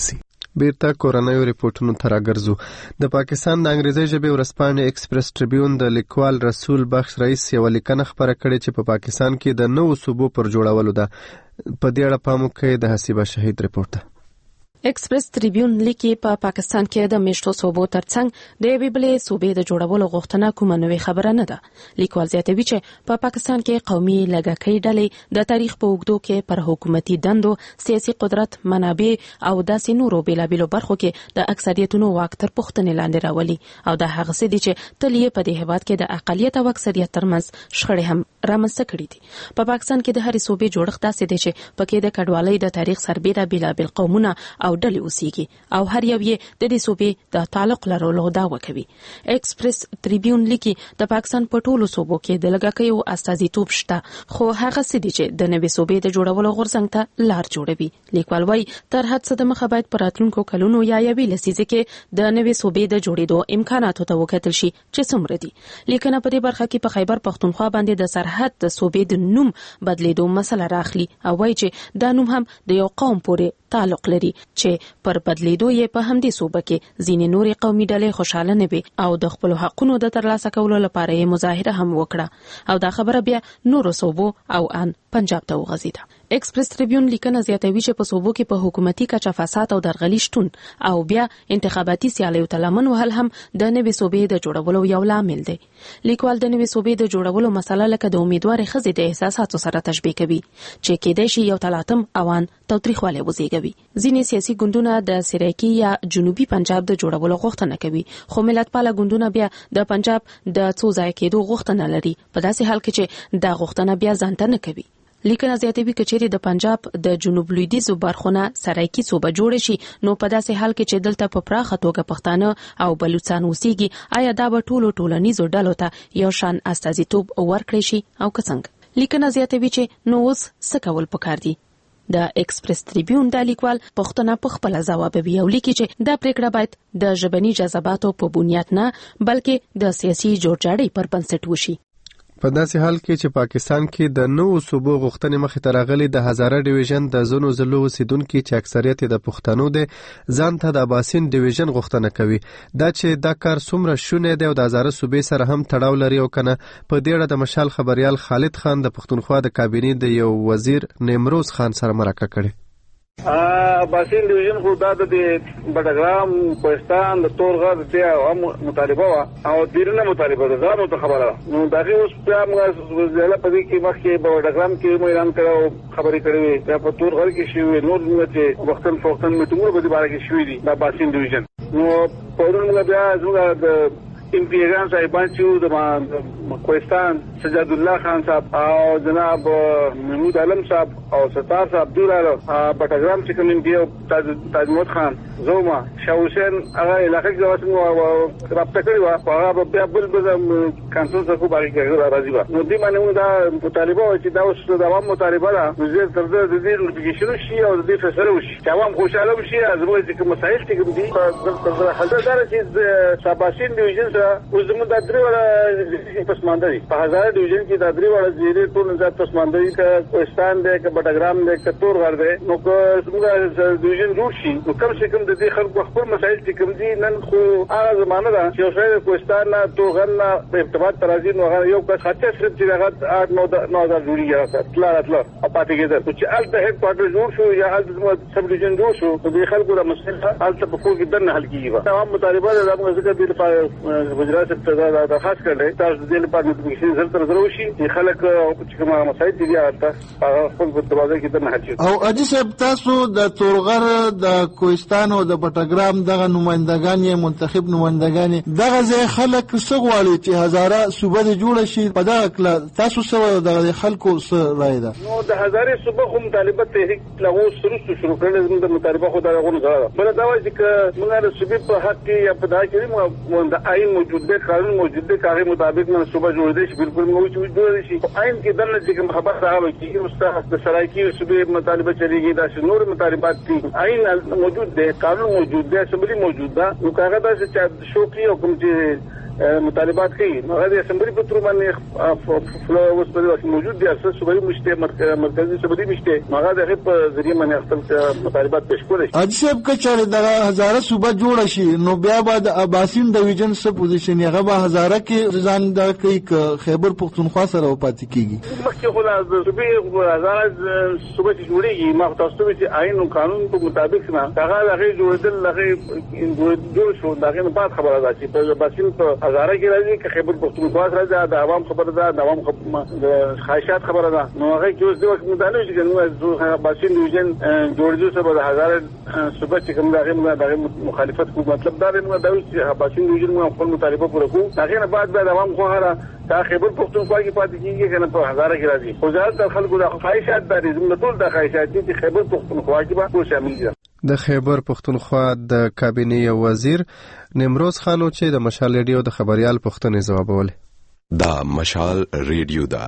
Speaker 1: بیرته کورنیو ریپورتونو ته راګرځو. د پاکستان د انګریزي ژبې ورځپاڼې ایکسپریس ټریبیون د لیکوال رسول بخش رئیس یوه لیکنه خپره کړې چې په پاکستان کې د نوو صوبو پر جوړولو ده. په دې اړه پام وکړئ. د حسیبه شهید ریپورت.
Speaker 7: ایکسپریس ټریبیون لیکي په پا پاکستان کې د میشتو صوبو ترڅنګ د یوې بلې صوبې د جوړولو غوښتنه کومه نوې خبره نه ده. لیکوال زیاتوي چې په پا پاکستان کې قومي لږکۍ ډلې د تاریخ په اوږدو کې پر حکومتي دندو، سیاسي قدرت، منابع او داسې نورو بیلابیلو برخو کې د اکثریتونو واک تر پوښتنې لاندې راولي او دا هغه څه دي چې تل یې په دې هېواد کې د اقلیت او اکثریت ترمنځ شخړې هم رامنځته کړي دي. په پا پاکستان کې د هرې صوبې جوړښت داسې دی چې پکې د کډوالۍ د تاریخ سربېره بیلابیل قومونه او ډلې اوسېږي او هر یو یې د دې صوبې د تعلق لرلو دعوه کوي. ایکسپریس ټریبیون لیکي د پاکستان په ټولو صوبو کې د لږکیو استازیتوب شته، خو هغه څه دي چې د نوې صوبې د جوړولو غورځنګ ته لار جوړوي. لیکوال وايي تر هڅه د مخه باید په راتلونکو کلونو یا یوې لسیزه کې د نوې صوبې د جوړېدو امکاناتو ته وکتل شي چې څومره دي. لیکنه په دې برخه کې په خیبر پښتونخوا باندې د سرحد د صوبې د نوم بدلیدو مسله راخلي او وايي چې دا نوم هم د یو قوم پورې تعلق لري چې پر بدلیدو یې په همدې صوبه کې ځینې نورې قومي ډلې خوشاله نه وي او د خپل حقونو د ترلاسه کولو لپاره یې مظاهره هم وکړه او دا خبره بیا نورو صوبو او ان پنجاب ته وغځیده. ایکسپریس ټریبیون لیکنه زیاتوي چې په صوبو کې په حکومتي کچه فساد او درغلي شتون او بیا انتخاباتي سیالیو ته لمن وهل هم د نوې صوبې د جوړولو یو لامل دی. لیکوال د نوې صوبې د جوړولو مسله لکه د امیدوارې ښځې د احساساتو سره تشبیه کوي چې کېدای شي یو تلاطم اوان تاوتریخوالی وزېږوي. ځینې سیاسي ګوندونه د سریکي یا جنوبي پنجاب د جوړولو غوښتنه کوي، خو ملتپاله ګوندونه بیا د پنجاب د څو ځای کېدو غوښتنه لري، په داسې حال کې چې دا غوښتنه بیا ځانته نه کوي. لیکنه زیاتوي کچېری د پنجاب د جنوب لویدیځو برخونه سرایکی صوبه جوړ شي نو په داسې حال کې چې دلته په پراخه توګه پښتانه او بلوچستان اوسېږي، آیا دا به ټولو ټولنیزو ډلو ته یو شان استازیتوب ورکړي شي او که څنګه؟ لیکنه زیاتوي چې نو اوس څه کول پکار دي. د ایکسپریس ټریبیون د لیکوال پښتنه په خپل ځوابوي او لیکي چې دا پریکړه باید د ژبني جذباتو په بنیاد نه بلکې د سیاسي جوړجاړي پر بنسټ وشي.
Speaker 1: په داسې حال کې چې پاکستان کې د نوو صوبو غوښتنې مخې ته راغلي، د هزاره ډیویژن د زونو زلو اوسیدونکي چې اکثریت د پښتنو دی ځان ته د اباسین ډیویژن غوښتنه کوي. دا چې دا کار څومره شونی دی او د هزاره صوبې سره هم تړاو لري او کنه، په دې اړه د مشال خبريال خالد خان د پښتونخوا د کابینې د یو وزیر نیمروز خان سره مرکه کړې.
Speaker 8: اباسین ډیویژن خو دا د بټګرام کوهستان د تورغر ته هم مطالبه وا او دیرنه مطالبه ده زموږ ته خبره نو دغه اوس په موږ زله په دې کې مخکې په بټګرام کې مې اعلان کړو خبرې کړې دا په تورغر کې شوی نور موږ چې وختن فوختن میټینګونه په دې باره کې شوی دي د اباسین ډیویژن نو پرون موږ بیا زموږ د امپیریان صاحبان چې د کوهستان سجاد الله خان صاحب او جناب محمود عالم صاحب او ستار صاحب دوراله بټګرام چې کوم دی تاج محمد خان زوما شاه حسین هغه علاقې کې واسمو رابطه کړې و هغه بیا بل بل کانسل څخه باندې کېږي راځي و نو دې باندې موږ دا مطالبه و چې دا اوس د عوام مطالبه ده وزیر تر دې د دې نوټیفیکیشن شي او د دې فیصله وشي چې عوام خوشاله شي ازموږ چې مسایل چې کوم دي په حاضر دار چې ساباسین ډیویژن اوس زموږ د درې وړه پسمانده دي په هزاره ډیویژن کې د درې وړه زیرې ټول نظر پسمانده دي که کوهستان دی که بټګرام دی که تورغر دی نو که زموږ ډیویژن جوړ شي نو کم سے کم د دې خلکو خپل مسایل چې کوم دي نن خو هغه زمانه ده چې اوسه د کوهستان نه تورغر نه په ارتباط ترازی نو هغه یو کس خاطر صرف چې هغه آठ نو نو هزار جوړیږي تل راتل او پاتې کېده چې الته هډ کوارټر جوړ شو یا الته زموږ سب ډیویژن جوړ شو نو د خلکو د مسله الته په کوم کې دنه حل کیږي تمام مطالبه د موږ ذکر دي په وزارت ته درخواست کړل تاسو د دې لپاره نوټیفیکیشن زر تر زرو شي چې خلک چې کومه مسایل دي هغه خپل په دروازه کې دنه حل
Speaker 23: او اجي صاحب تاسو د تورغر د کوهستان او د بټګرام دغه نمائندگان یې منتخب نمائندگان دغه ځای خلک څه غواړي چې هزاره صوبه جوړ شي په دغه تاسو سره د خلکو سره رائے ده
Speaker 8: نو د هزاره صوبه خو مطالبه تحریک لغو سرست شروع کړل د مطالبه خو دغه غوښتنه بل دا وایي چې موږ د صوبې په حق کې یا په دغه کې موږ د آئین موجود دی قانون موجود دی هغه مطابق موږ صوبه جوړ دي چې بالکل موږ چې جوړ شي آئین کې دنه چې کوم خبر راغلی چې استاد د سرایکی صوبې مطالبه چلیږي دا نور مطالبات دي آئین موجود دی قانون موجود دی اسمبلی موجود ده نو هغه د شوقي او کوم چې مطالبات کوي نو د اسمبلی په تر باندې فلو اوس په وخت موجود دي اساس صوبایي مشته مرکزی صوبایي مشته هغه د په ذریعہ باندې خپل مطالبات پیش کړي.
Speaker 23: اجسب کچره د هزاره صوبه جوړ شي نو بیا بعد اباسین ډیویژن سره پوزیشن هغه به هزاره کې ځان د کوي خیبر پختونخوا سره پاتې کیږي.
Speaker 8: مخکې خو د صوبې هزاره صوبه جوړیږي ما تاسو ته آئین او قانون په مطابق نه هغه هغه جوړدل هغه جوړ شو دغه نه بعد خبره ده چې په باسین په هزاره کې راځي چې خیبر پختونخوا راځي د عوام خبره ده د عوام خواهشات خبره ده نو هغه کې اوس د وخت مدانه چې نو باسین ډیویژن جوړجو سره د هزاره صوبه چې کوم دغه دغه مخالفت کو مطلب دا نه دا چې باسین ډیویژن موږ خپل مطالبه پوره کوو هغه نه بعد د عوام خوهره دا خیبر پختونخوا کې پاتې کیږي کنه په هزاره کې راځي خو ځات د خلکو د خواهشات د زموږ ټول د خواهشات چې خیبر پختونخوا کې به شامل دي.
Speaker 1: د خیبر پختونخوا د کابینې وزیر نیمروز خانو چې د مشال ریډیو د خبريال پښتنې ځوابول.
Speaker 6: دا مشال ریډیو دا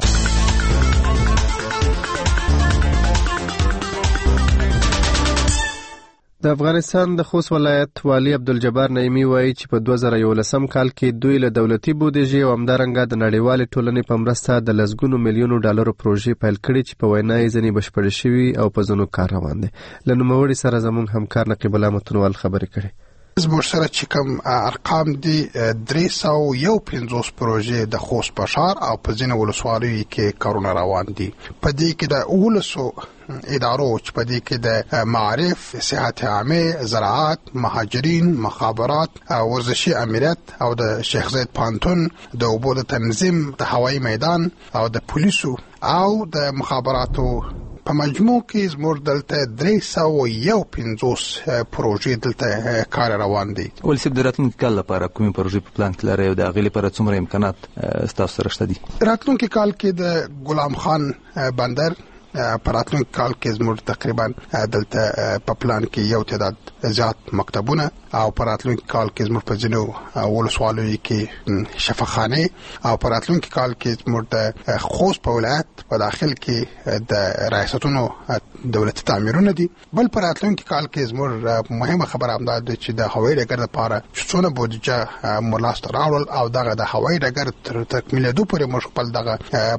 Speaker 1: د افغانستان د خوست ولایت والی عبدالجبار نعیمی وایي چې په دوه زره یولسم کال کې دوی له دولتي بودیجې او همدارنګه د نړیوالې ټولنې په مرسته د لسګونو میلیونو ډالرو پروژې پیل کړې چې په وینا یې ځینې بشپړې شوي او په ځینو کار روان دی. له نوموړي سره زموږ همکار نقیب الله متنوال خبرې کړې.
Speaker 10: زموږ سره چې کوم ارقام دي درې سوه یو پنځوس پروژې د خوست په ښار او په ځینو ولسوالیو کې کارونه روان دي. په دې کې د اولسو ادارو چې په دې کې د معارف، صحت عامه، زراعت، مهاجرین، مخابرات، ورزشي امنیت او د شیخ زاید پانتون، د اوبو د تنظیم، د هوایي میدان او د پولیسو او د مخابراتو په مجموع کې زموږ دلته درې سوه یو پنځوس پروژې دلته کار روان دي.
Speaker 12: ولې د راتلونکي کال لپاره کومې پروژې په پلان کې لرئ او د هغې لپاره څومره امکانات ستاسو سره شته دي؟
Speaker 10: راتلونکي کال کې د غلام خان بندر په راتلونکي کال کې زموږ تقریبا دلته په پلان کې یو تعداد زیات مکتبونه او په راتلونکي کال کې زموږ په ځینو ولسوالیو کې شفاخانه او په راتلونکي کال کې زموږ د خوست په ولایت په داخل کې د ریاستونو دولتي تعمیرونه دي. بل په راتلونکي کال کې زموږ مهمه خبره هم ده چې د هوایي ډګر لپاره څونه بودیجه مولاسته راوړل او دغه د هوایي ډګر تر تکمیلېدو پورې موږ خپل دغه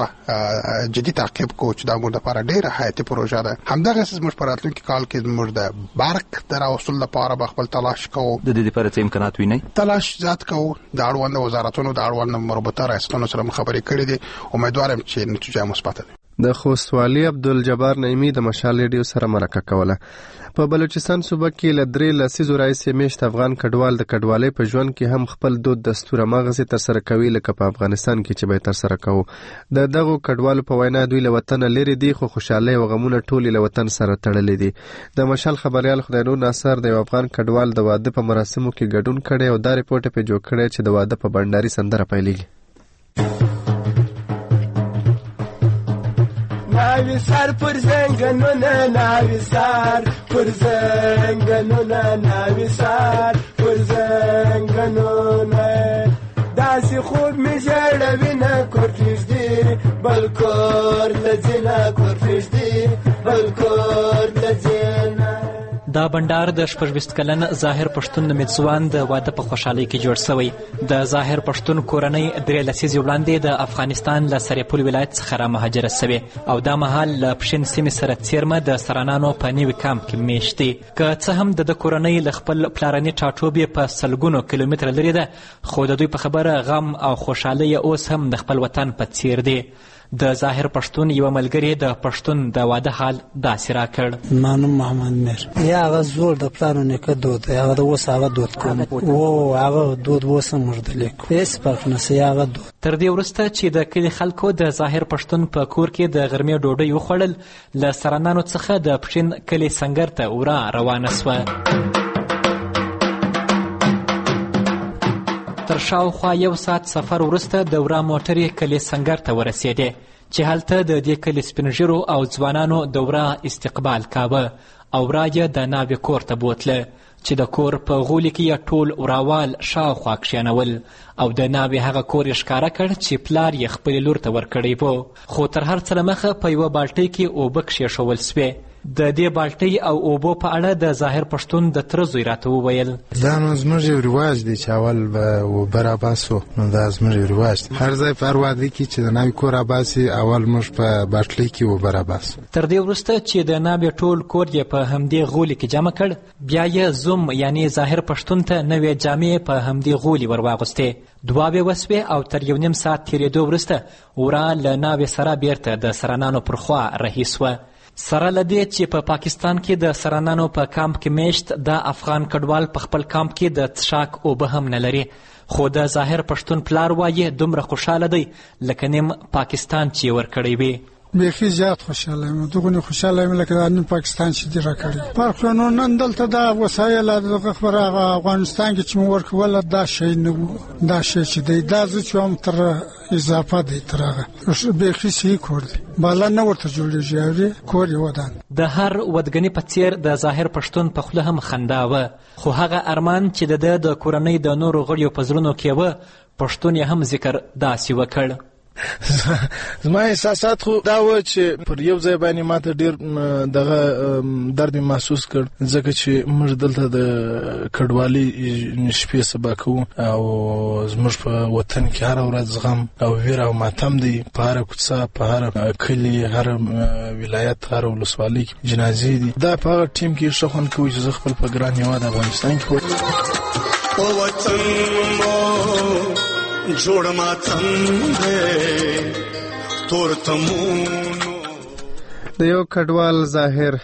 Speaker 10: پروسه جدي تعقیب کوو چې دا موږ لپاره ډېره حیاتي پروژه ده. همدغسې زموږ په راتلونکي کال کې زموږ د برق د راوستلو لپاره به خپل تلاش کوو.
Speaker 12: د دې لپاره څه امکانات وینئ؟
Speaker 10: تلاش زیات کوو. د اړونده وزارتونو د اړونده مربوطه ریاستونو سره خبرې کړې دي. امیدوارم چې نتیجه مثبت وي.
Speaker 1: د خوست والي عبدالجبار نعیمی د مشال ریډیو سره مرکه کوله. په بلوچستان صوبه کې له درې لسیزو راهیسې میشت افغان کډوال د کډوالۍ په ژوند کې هم خپل دود دستور مغزي تر سره کوي لکه په افغانستان کې چې به تر سره کوو. د دغو کډوالو په وینا دوی له وطن لري دي خو خوشاله او غمونه ټول له وطن سره تړلې دي. د مشال خبريال خداینور ناصر د یو افغان کډوال د واده په مراسمو کې ګډون کړي او دا ریپورت په جوړ کړي چې د واده په بنداري سندره پیلېږي.
Speaker 24: ناوی سر پر زنگنونه ناوی سر پر زنگنونه ناوی سر پر زنگنونه داسی خوب می جړوي نه کوټیش دی بل کور لځنه کوټیش دی بل کور لځنه.
Speaker 25: دا بندار د شپږ کلن ظاهر پښتون میځوان د واده په خوشحالۍ کې جوړ شوی. د ظاهر پښتون کورنۍ درې لسیزې وړاندې د افغانستان له سرپل ولایت څخه را مهاجره شوې او دا مهال له پښین سیمې سره څیرمه د سرانانو په نوي کامپ کې میشت دي. که څه هم د کورنۍ له خپل پلارني ټاټوبې په سلګونو کیلومتره لرې ده خو د دوی په خبره غم او خوشحالۍ اوس هم د خپل وطن په څیر دی. د ظاهر پښتون یو ملګری د پښتون د واده حال داسې راکړ.
Speaker 26: ما نوم محمد میر. یا هغه زوړ د پلانو نیکه دود هغه د اوس هغه دود کوم او هغه دود اوس هم مردلی کوم هېڅ فرق نشي هغه دود.
Speaker 25: تر دې وروسته چې د کلي خلکو د ظاهر پښتون په کور کې د غرمې ډوډۍ وخوړل له سرانانو څخه د پښین کلي سنګر ته ورا روانه سوه. تر شاوخوا یو ساعت سفر وروسته د ورا موټرې کلي سنګر ته ورسېدې چې هلته د دې کلي سپین ږیرو او ځوانانو د ورا استقبال کاوه او ورا یې د ناوې کور ته بوتله چې د کور په غولي کې یې ټول وراوال شاوخوا کښېنول او د ناوې هغه کور یې ښکاره کړ چې پلار یې خپلې لور ته ورکړی و خو تر هر څه له مخه په یوه بالټۍ کې اوبه کښېښول سوې د دې بالټۍ او اوبو په اړه د ظاهر پښتون د تره زوی راته وویل
Speaker 4: دا نو زموږ یو رواج دی چې اول به اوبه راباسو نو دا زموږ یو رواج دی هر ځای په هر واده کې چې د ناوې کور راباسي اول موږ په باټلۍ کې اوبه راباسو
Speaker 25: تر دې وروسته چې د ناوې ټول کور یې په همدې غولي کې جمع کړ بیا یې زوم یعنی ظاهر پښتون ته نوې جامې په همدې غولي ور واغوستې دعاوې وسوې او تر یو نیم ساعت تېرېدو وروسته ورا له ناوې سره بیرته د سرانانو پر خوا رهي سوه سره له دې چې په پا پاکستان کې د سرانانو په کامپ کې میشت د افغان کډوال په خپل کامپ کې د څښاک اوبه هم نه لري خو د ظاهر پښتون پلار وایي دومره خوشحاله دی لکه نیم پاکستان چې یې ورکړی وي
Speaker 26: بیخي زیات خوشاله یم دغه خوشاله یم لکه د نیم پاکستان چې دی راکړی فرق نو نن دلته دا وسایل دغه خبره افغانستان کې چې مو ورکول دا شی نه دا شی چې دی دا چې هم تر اضافه دی تر هغه بیخي صحیح کور دی بالا نه ورته جوړیږي کور یې ودان
Speaker 25: د هر ودګنی په څیر د ظاهر پښتون په خوله هم خندا وه خو هغه ارمان چې د ده د کورنۍ د نورو غړیو په زړونو کې وه پښتون یې هم ذکر داسې وکړ
Speaker 23: زما احساسات خو دا و چې پر یو ځای باندې ماته ډیر دغه درد محسوس کړ ځکه چې موږ دلته د کډوالۍ شپې سبا کوو او زموږ په وطن کې هر ورځ غم او ویر او ماتم دی په هر کوڅه په هر کلی هر ولایت هر ولسوالۍ کې جنازې دي دا په هغه ټیم کې ښه خوند کوي چې زه خپل په ګران هېواد افغانستان کې
Speaker 11: او وطن مو جوړ ماتم دې تور تمونو
Speaker 1: د یو کډوال ظاهر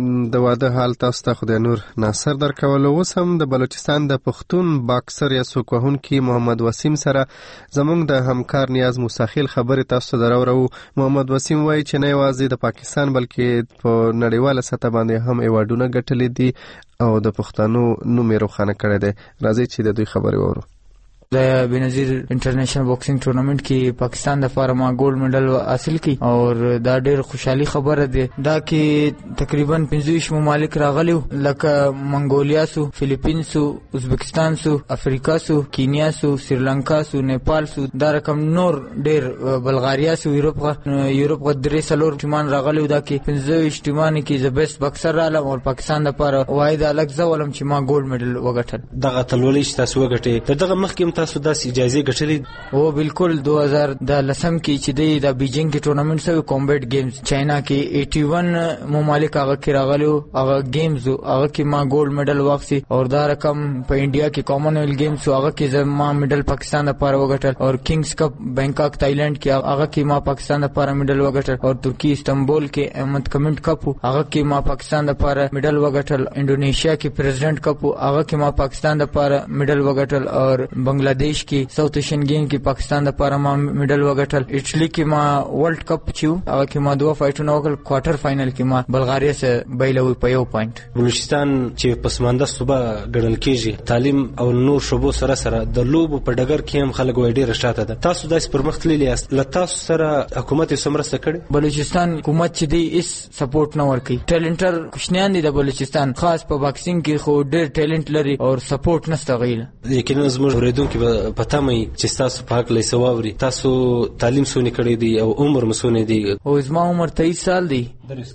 Speaker 1: د واده حال تاسو ته خدای نور ناصر درکول اوس هم د بلوچستان د پښتون باکسر یا سوک وهونکي محمد وسیم سره زموږ د همکار نیاز موساخیل خبرې تاسو ته راوړو محمد وسیم وایي چې نه یوازې د پاکستان بلکې په نړیواله سطح باندې هم ایوارډونه ګټلي دي او د پښتنو نوم یې روښانه کړی دی راځئ چې د دوی خبرې واورو
Speaker 13: د بنظیر انټرنیشنل باکسینګ ټورنمنت کې پاکستان د لپاره ما ګولډ میډل حاصل کی او دا ډېر خوشحالي خبره ده دا کې تقریبا پنځه ممالک راغلي لکه منګولیا سو فلیپین سو ازبکستان سو افریقا سو کینیا سو سریلانکا سو نیپال سو دا رقم نور ډېر بلغاریا سو یورپ یورپ غ درې سلور ټیمان راغلي دا کې پنځه ټیمان کې د بیسټ باکسر رااله او پاکستان د لپاره واحد الګ زولم چې ما ګولډ میډل وګټل
Speaker 14: دغه تلولې چې تاسو وګټې دغه مخکې تاسو داسې اجازه ګټلې
Speaker 13: او بالکل دو هزار د لسم کې چې دی د بیجینګ کې ټورنمنت سوی کامبیټ گیمز چاینا کې اکیاسی ممالک هغه کې راغلي هغه گیمز هغه کې ما ګولډ میډل واخیستی او دا رقم په انډیا کې کامن ویل گیمز هغه کې ما میډل پاکستان لپاره وګټل او کینګز کپ بانکاک تایلند کې هغه کې ما پاکستان لپاره میډل وګټل او ترکی استنبول کې احمد کمنټ کپ هغه کې ما پاکستان لپاره میډل وګټل انډونیشیا کې پریزیدنت کپ هغه کې ما پاکستان لپاره میډل وګټل او بنگلاديش دیش کې ساوث ایشین گیم کې پاکستان د لپاره ما میډل وګټل اټلی کې ما ورلد کپ چیو هغه کې ما دوه فایټونه وکړل کوارټر فائنل کې ما بلغاریا سره بایلوي په یو پوینټ
Speaker 14: بلوچستان چې پسمانده صوبه ګڼل کېږي تعلیم او نور شوبو سره سره د لوبو په ډګر کې هم خلک وایي ډېر شاته ده تاسو داسې پرمخ تللی یاست له تاسو سره حکومت یې څومره څه کړي
Speaker 13: بلوچستان حکومت چې دی هیڅ سپورټ نه ورکوي ټیلنټر کوشنیان دي د بلوچستان خاص په باکسینګ کې خو ډېر ټیلنټ لري او سپورټ نشته غیله
Speaker 14: یقینا زموږ اوریدونکو پته مې چې تاسو په حق لیسه واوري تاسو تعلیم سونی کړی دی او عمر مسونی دی
Speaker 13: او زما عمر تیئیس سال دی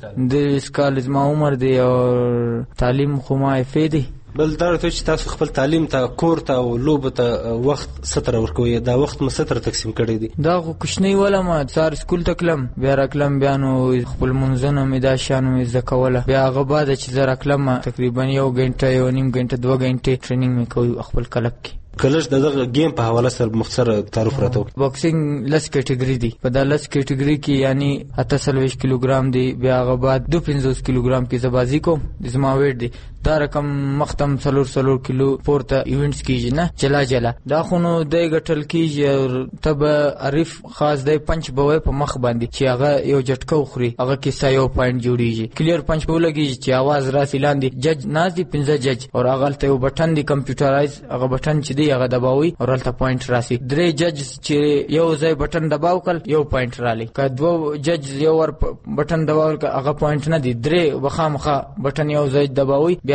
Speaker 13: دریس کال زما عمر دی او تعلیم خو ما افې دی
Speaker 14: بل دا ته چې تاسو خپل تعلیم ته کور ته او لوب ته وخت ستر ورکوي دا وخت مو ستر تقسیم کړی دی
Speaker 13: دا خو کوشنی ولا ما سار سکول تکلم بیا راکلم بیا نو خپل منځونه مې دا شانو زکوله بیا هغه بعد چې زه راکلم تقریبا یو غنټه یو نیم غنټه دوه غنټه ټریننګ مې کوي خپل کلب کې
Speaker 14: کلش دغه گیم په حواله سره مختصر تعارف راته
Speaker 13: باکسینګ لس کټګری دی په دا لس کټګری کې یعنی اته سلويش کیلوګرام دی بیا هغه بعد دو پنځوس کیلوګرام کې زبازي کوم زما ویټ دی دا رقم مختم سلور سلور کیلو پورته ایونټس کیږي نه چلا چلا دا خونو د غټل کیږي تب عارف خاص د پنچ بوي په مخ باندې چې هغه یو جټکو خوري هغه کې سایو پوینټ جوړیږي کلیر پنچ بولږي چې आवाज راسي لاندې جج ناز دی پنځه جج او هغه ته یو بٹن دی کمپیوټرایز هغه بٹن چې دی هغه دباوي او هلته پوینټ راسي درې جج چې یو ځای بٹن دباو کړ یو پوینټ رالي که دوه جج یو ور بٹن دباو کړ هغه پوینټ نه دی درې وخامخه بٹن یو ځای دباوي بیا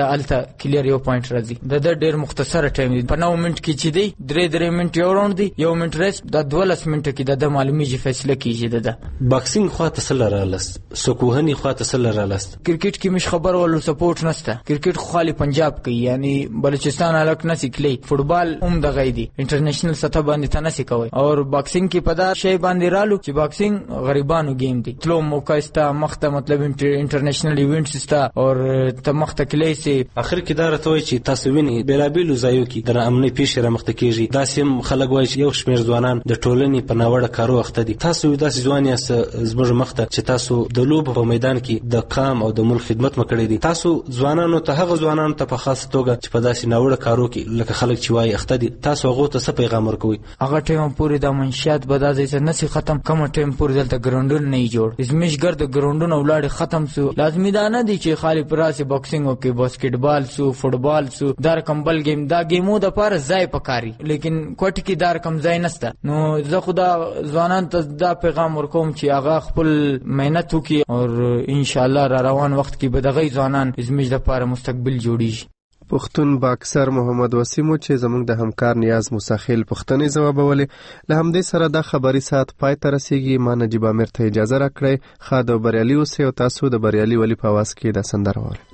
Speaker 13: بیا الته کلیر یو پوینټ راځي. د د ډیر مختصره ټایم دی په نو منټ کې چې دی درې درې منټ یو راوند دی یو منټ ریسټ د دولس منټ کې د معلومیږي فیصله کیږي. د
Speaker 14: باکسینګ خواته سره رالاست سکوهنی خواته سره رالاست.
Speaker 13: کرکټ کې مش خبر ولو سپورټ نشته. کرکټ خو خالي پنجاب کوي یعنی بلوچستان الک نسی کلی. فوتبال هم د غیدی انټرنیشنل سطح باندې تناسي کوي او باکسینګ کې په دا شی باندې رالو چې باکسینګ غریبانو گیم دی. تلو موقع استا مخته مطلب انټرنیشنل ایونټس استا او ته مخته کلی سي
Speaker 14: اخر کې دا راته وای چې تاسو ویني بیلابیلو ځایو کې د امني پیښې را مخته کیږي. دا سیم خلک وای چې یو شمیر ځوانان د ټولنې په ناوړه کارو وخته دي. تاسو داسې ځوان یاست زموږ مخته چې تاسو د لوب په میدان کې د قام او د ملک خدمت مکړی دي. تاسو ځوانانو ته هغه ځوانانو ته په خاصه توګه چې په داسې ناوړه کارو کې لکه خلک چې وای اخته دي تاسو هغه ته څه پیغام ورکوي؟
Speaker 13: هغه ټیم پورې د منشیات بدازي سره نسی ختم کوم ټیم پورې دلته ګراوندونه نه جوړ ازمیش ګرد ګراوندونه ولاړ ختم سو. لازمي دا نه دي چې خالی پراسه باکسینګ او کې باسکټبال سو فوتبال سو دار کمبل گیم دا گیمو د پاره ځای پکاري لیکن کوټ کې دار کم ځای نسته. نو زه خدا ځوانان ته دا پیغام ورکوم چې هغه خپل مهنت وکي او ان شاء الله را روان وخت کې به دغه ځوانان ازمیش د پاره مستقبل جوړیږي.
Speaker 1: پښتون باکسر محمد وسیمو چې زموږ د همکار نیاز مساخیل پښتنې جوابولې. له همدې سره د خبري سات پای ته رسیږي. ما نجیب امیر ته اجازه راکړئ. خا د بریالي اوسئ او تاسو د بریالي ولی په आवाज کې د سندره واورئ.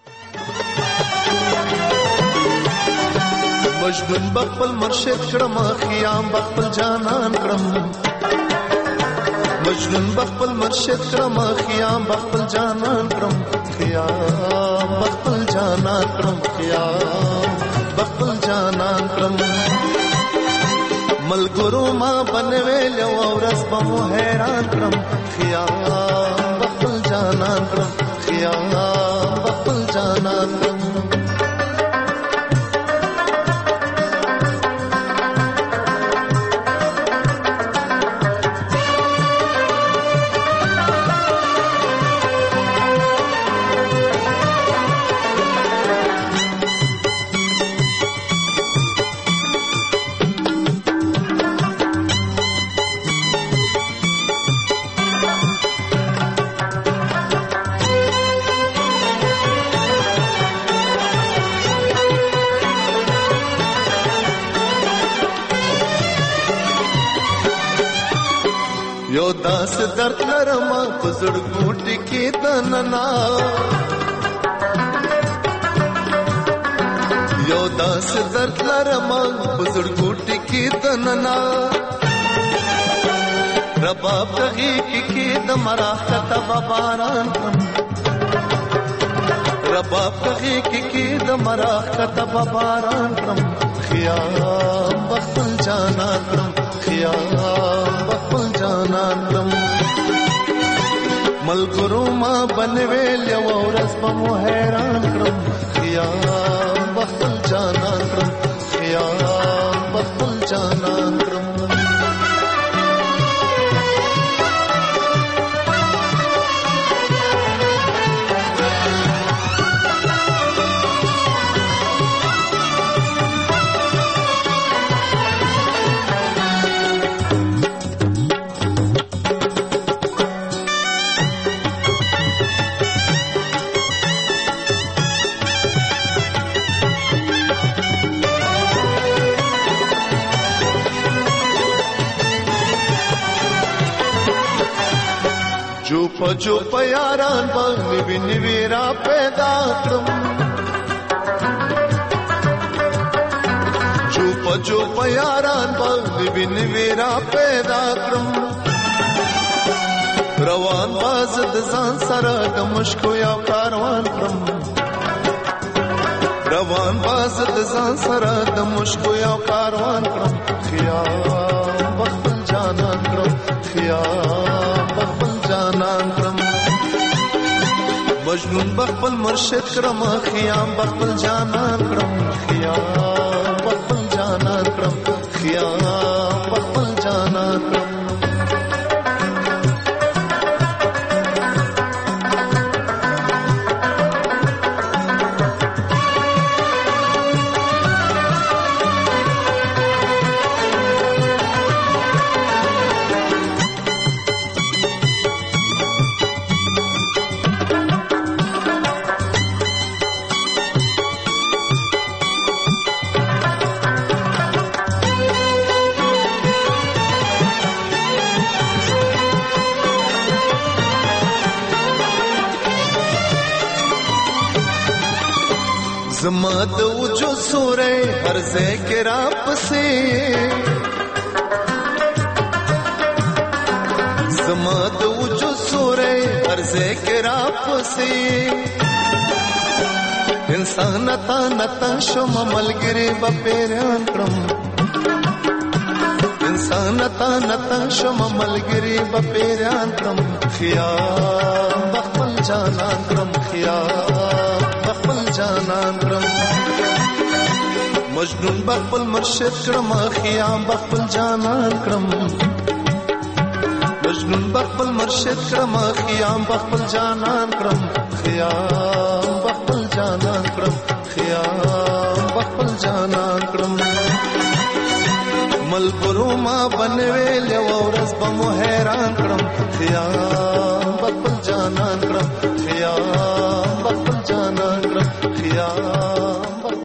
Speaker 15: مجنون بخپل مرشد کړم خیام بخپل جانان کړم مجنون بخپل مرشد کړم خیام بخپل جانان کړم خیام بخپل جانان کړم خیام بخپل جانان کړم ملګرو ما بنویل او ورځ به مو حیران کړم خیام بخپل جانان کړم خیام بخپل جانان کړم یو داس درد لرما پزړ ګوټ کې دننا یو داس درد لرما پزړ ګوټ کې دننا رباب دغه کې د مراحت باران رباب دغه کې د مراحت باران خیام بخل جانا کرم خیام بخل جانان کړم ملګرو ما بنویل یو ورځ به مو حیران کړم خیام بخل جانان کړم خیام بخل جانان کړم جو پیاران باندې ویني را پیدا کړم جو پجو پیاران باندې ویني را پیدا کړم روان باز د ځان سره د مشکو یو کاروان کړم روان باز د ځان سره د مشکو یو کاروان کړم خیام بخل جانان کړم خیام بخل جانان کړم مجنون بخل مرشد کړم خیام بخل جانان کړم خیام بخل جانان کړم خیام بخل جانان کړم زما د وجود سورې هر ځای کې را پسې زما د وجود سورې هر ځای کې را پسې انسان تا نتا شوم ملګری به پیران کړم انسان تا نتا شوم ملګری به پیران کړم خیال بخل جانان کړم خیال بخل جانان کړم مجنون بخل مرشد کړم خیال بخل جانان کړم مجنون بخل مرشد کړم خیال بخل جانان کړم خیال بخل جانان کړم خیال بخل جانان کړم ملګرو ما بنوي له ورځ به مو حیران کړم خیال بخل جانان کړم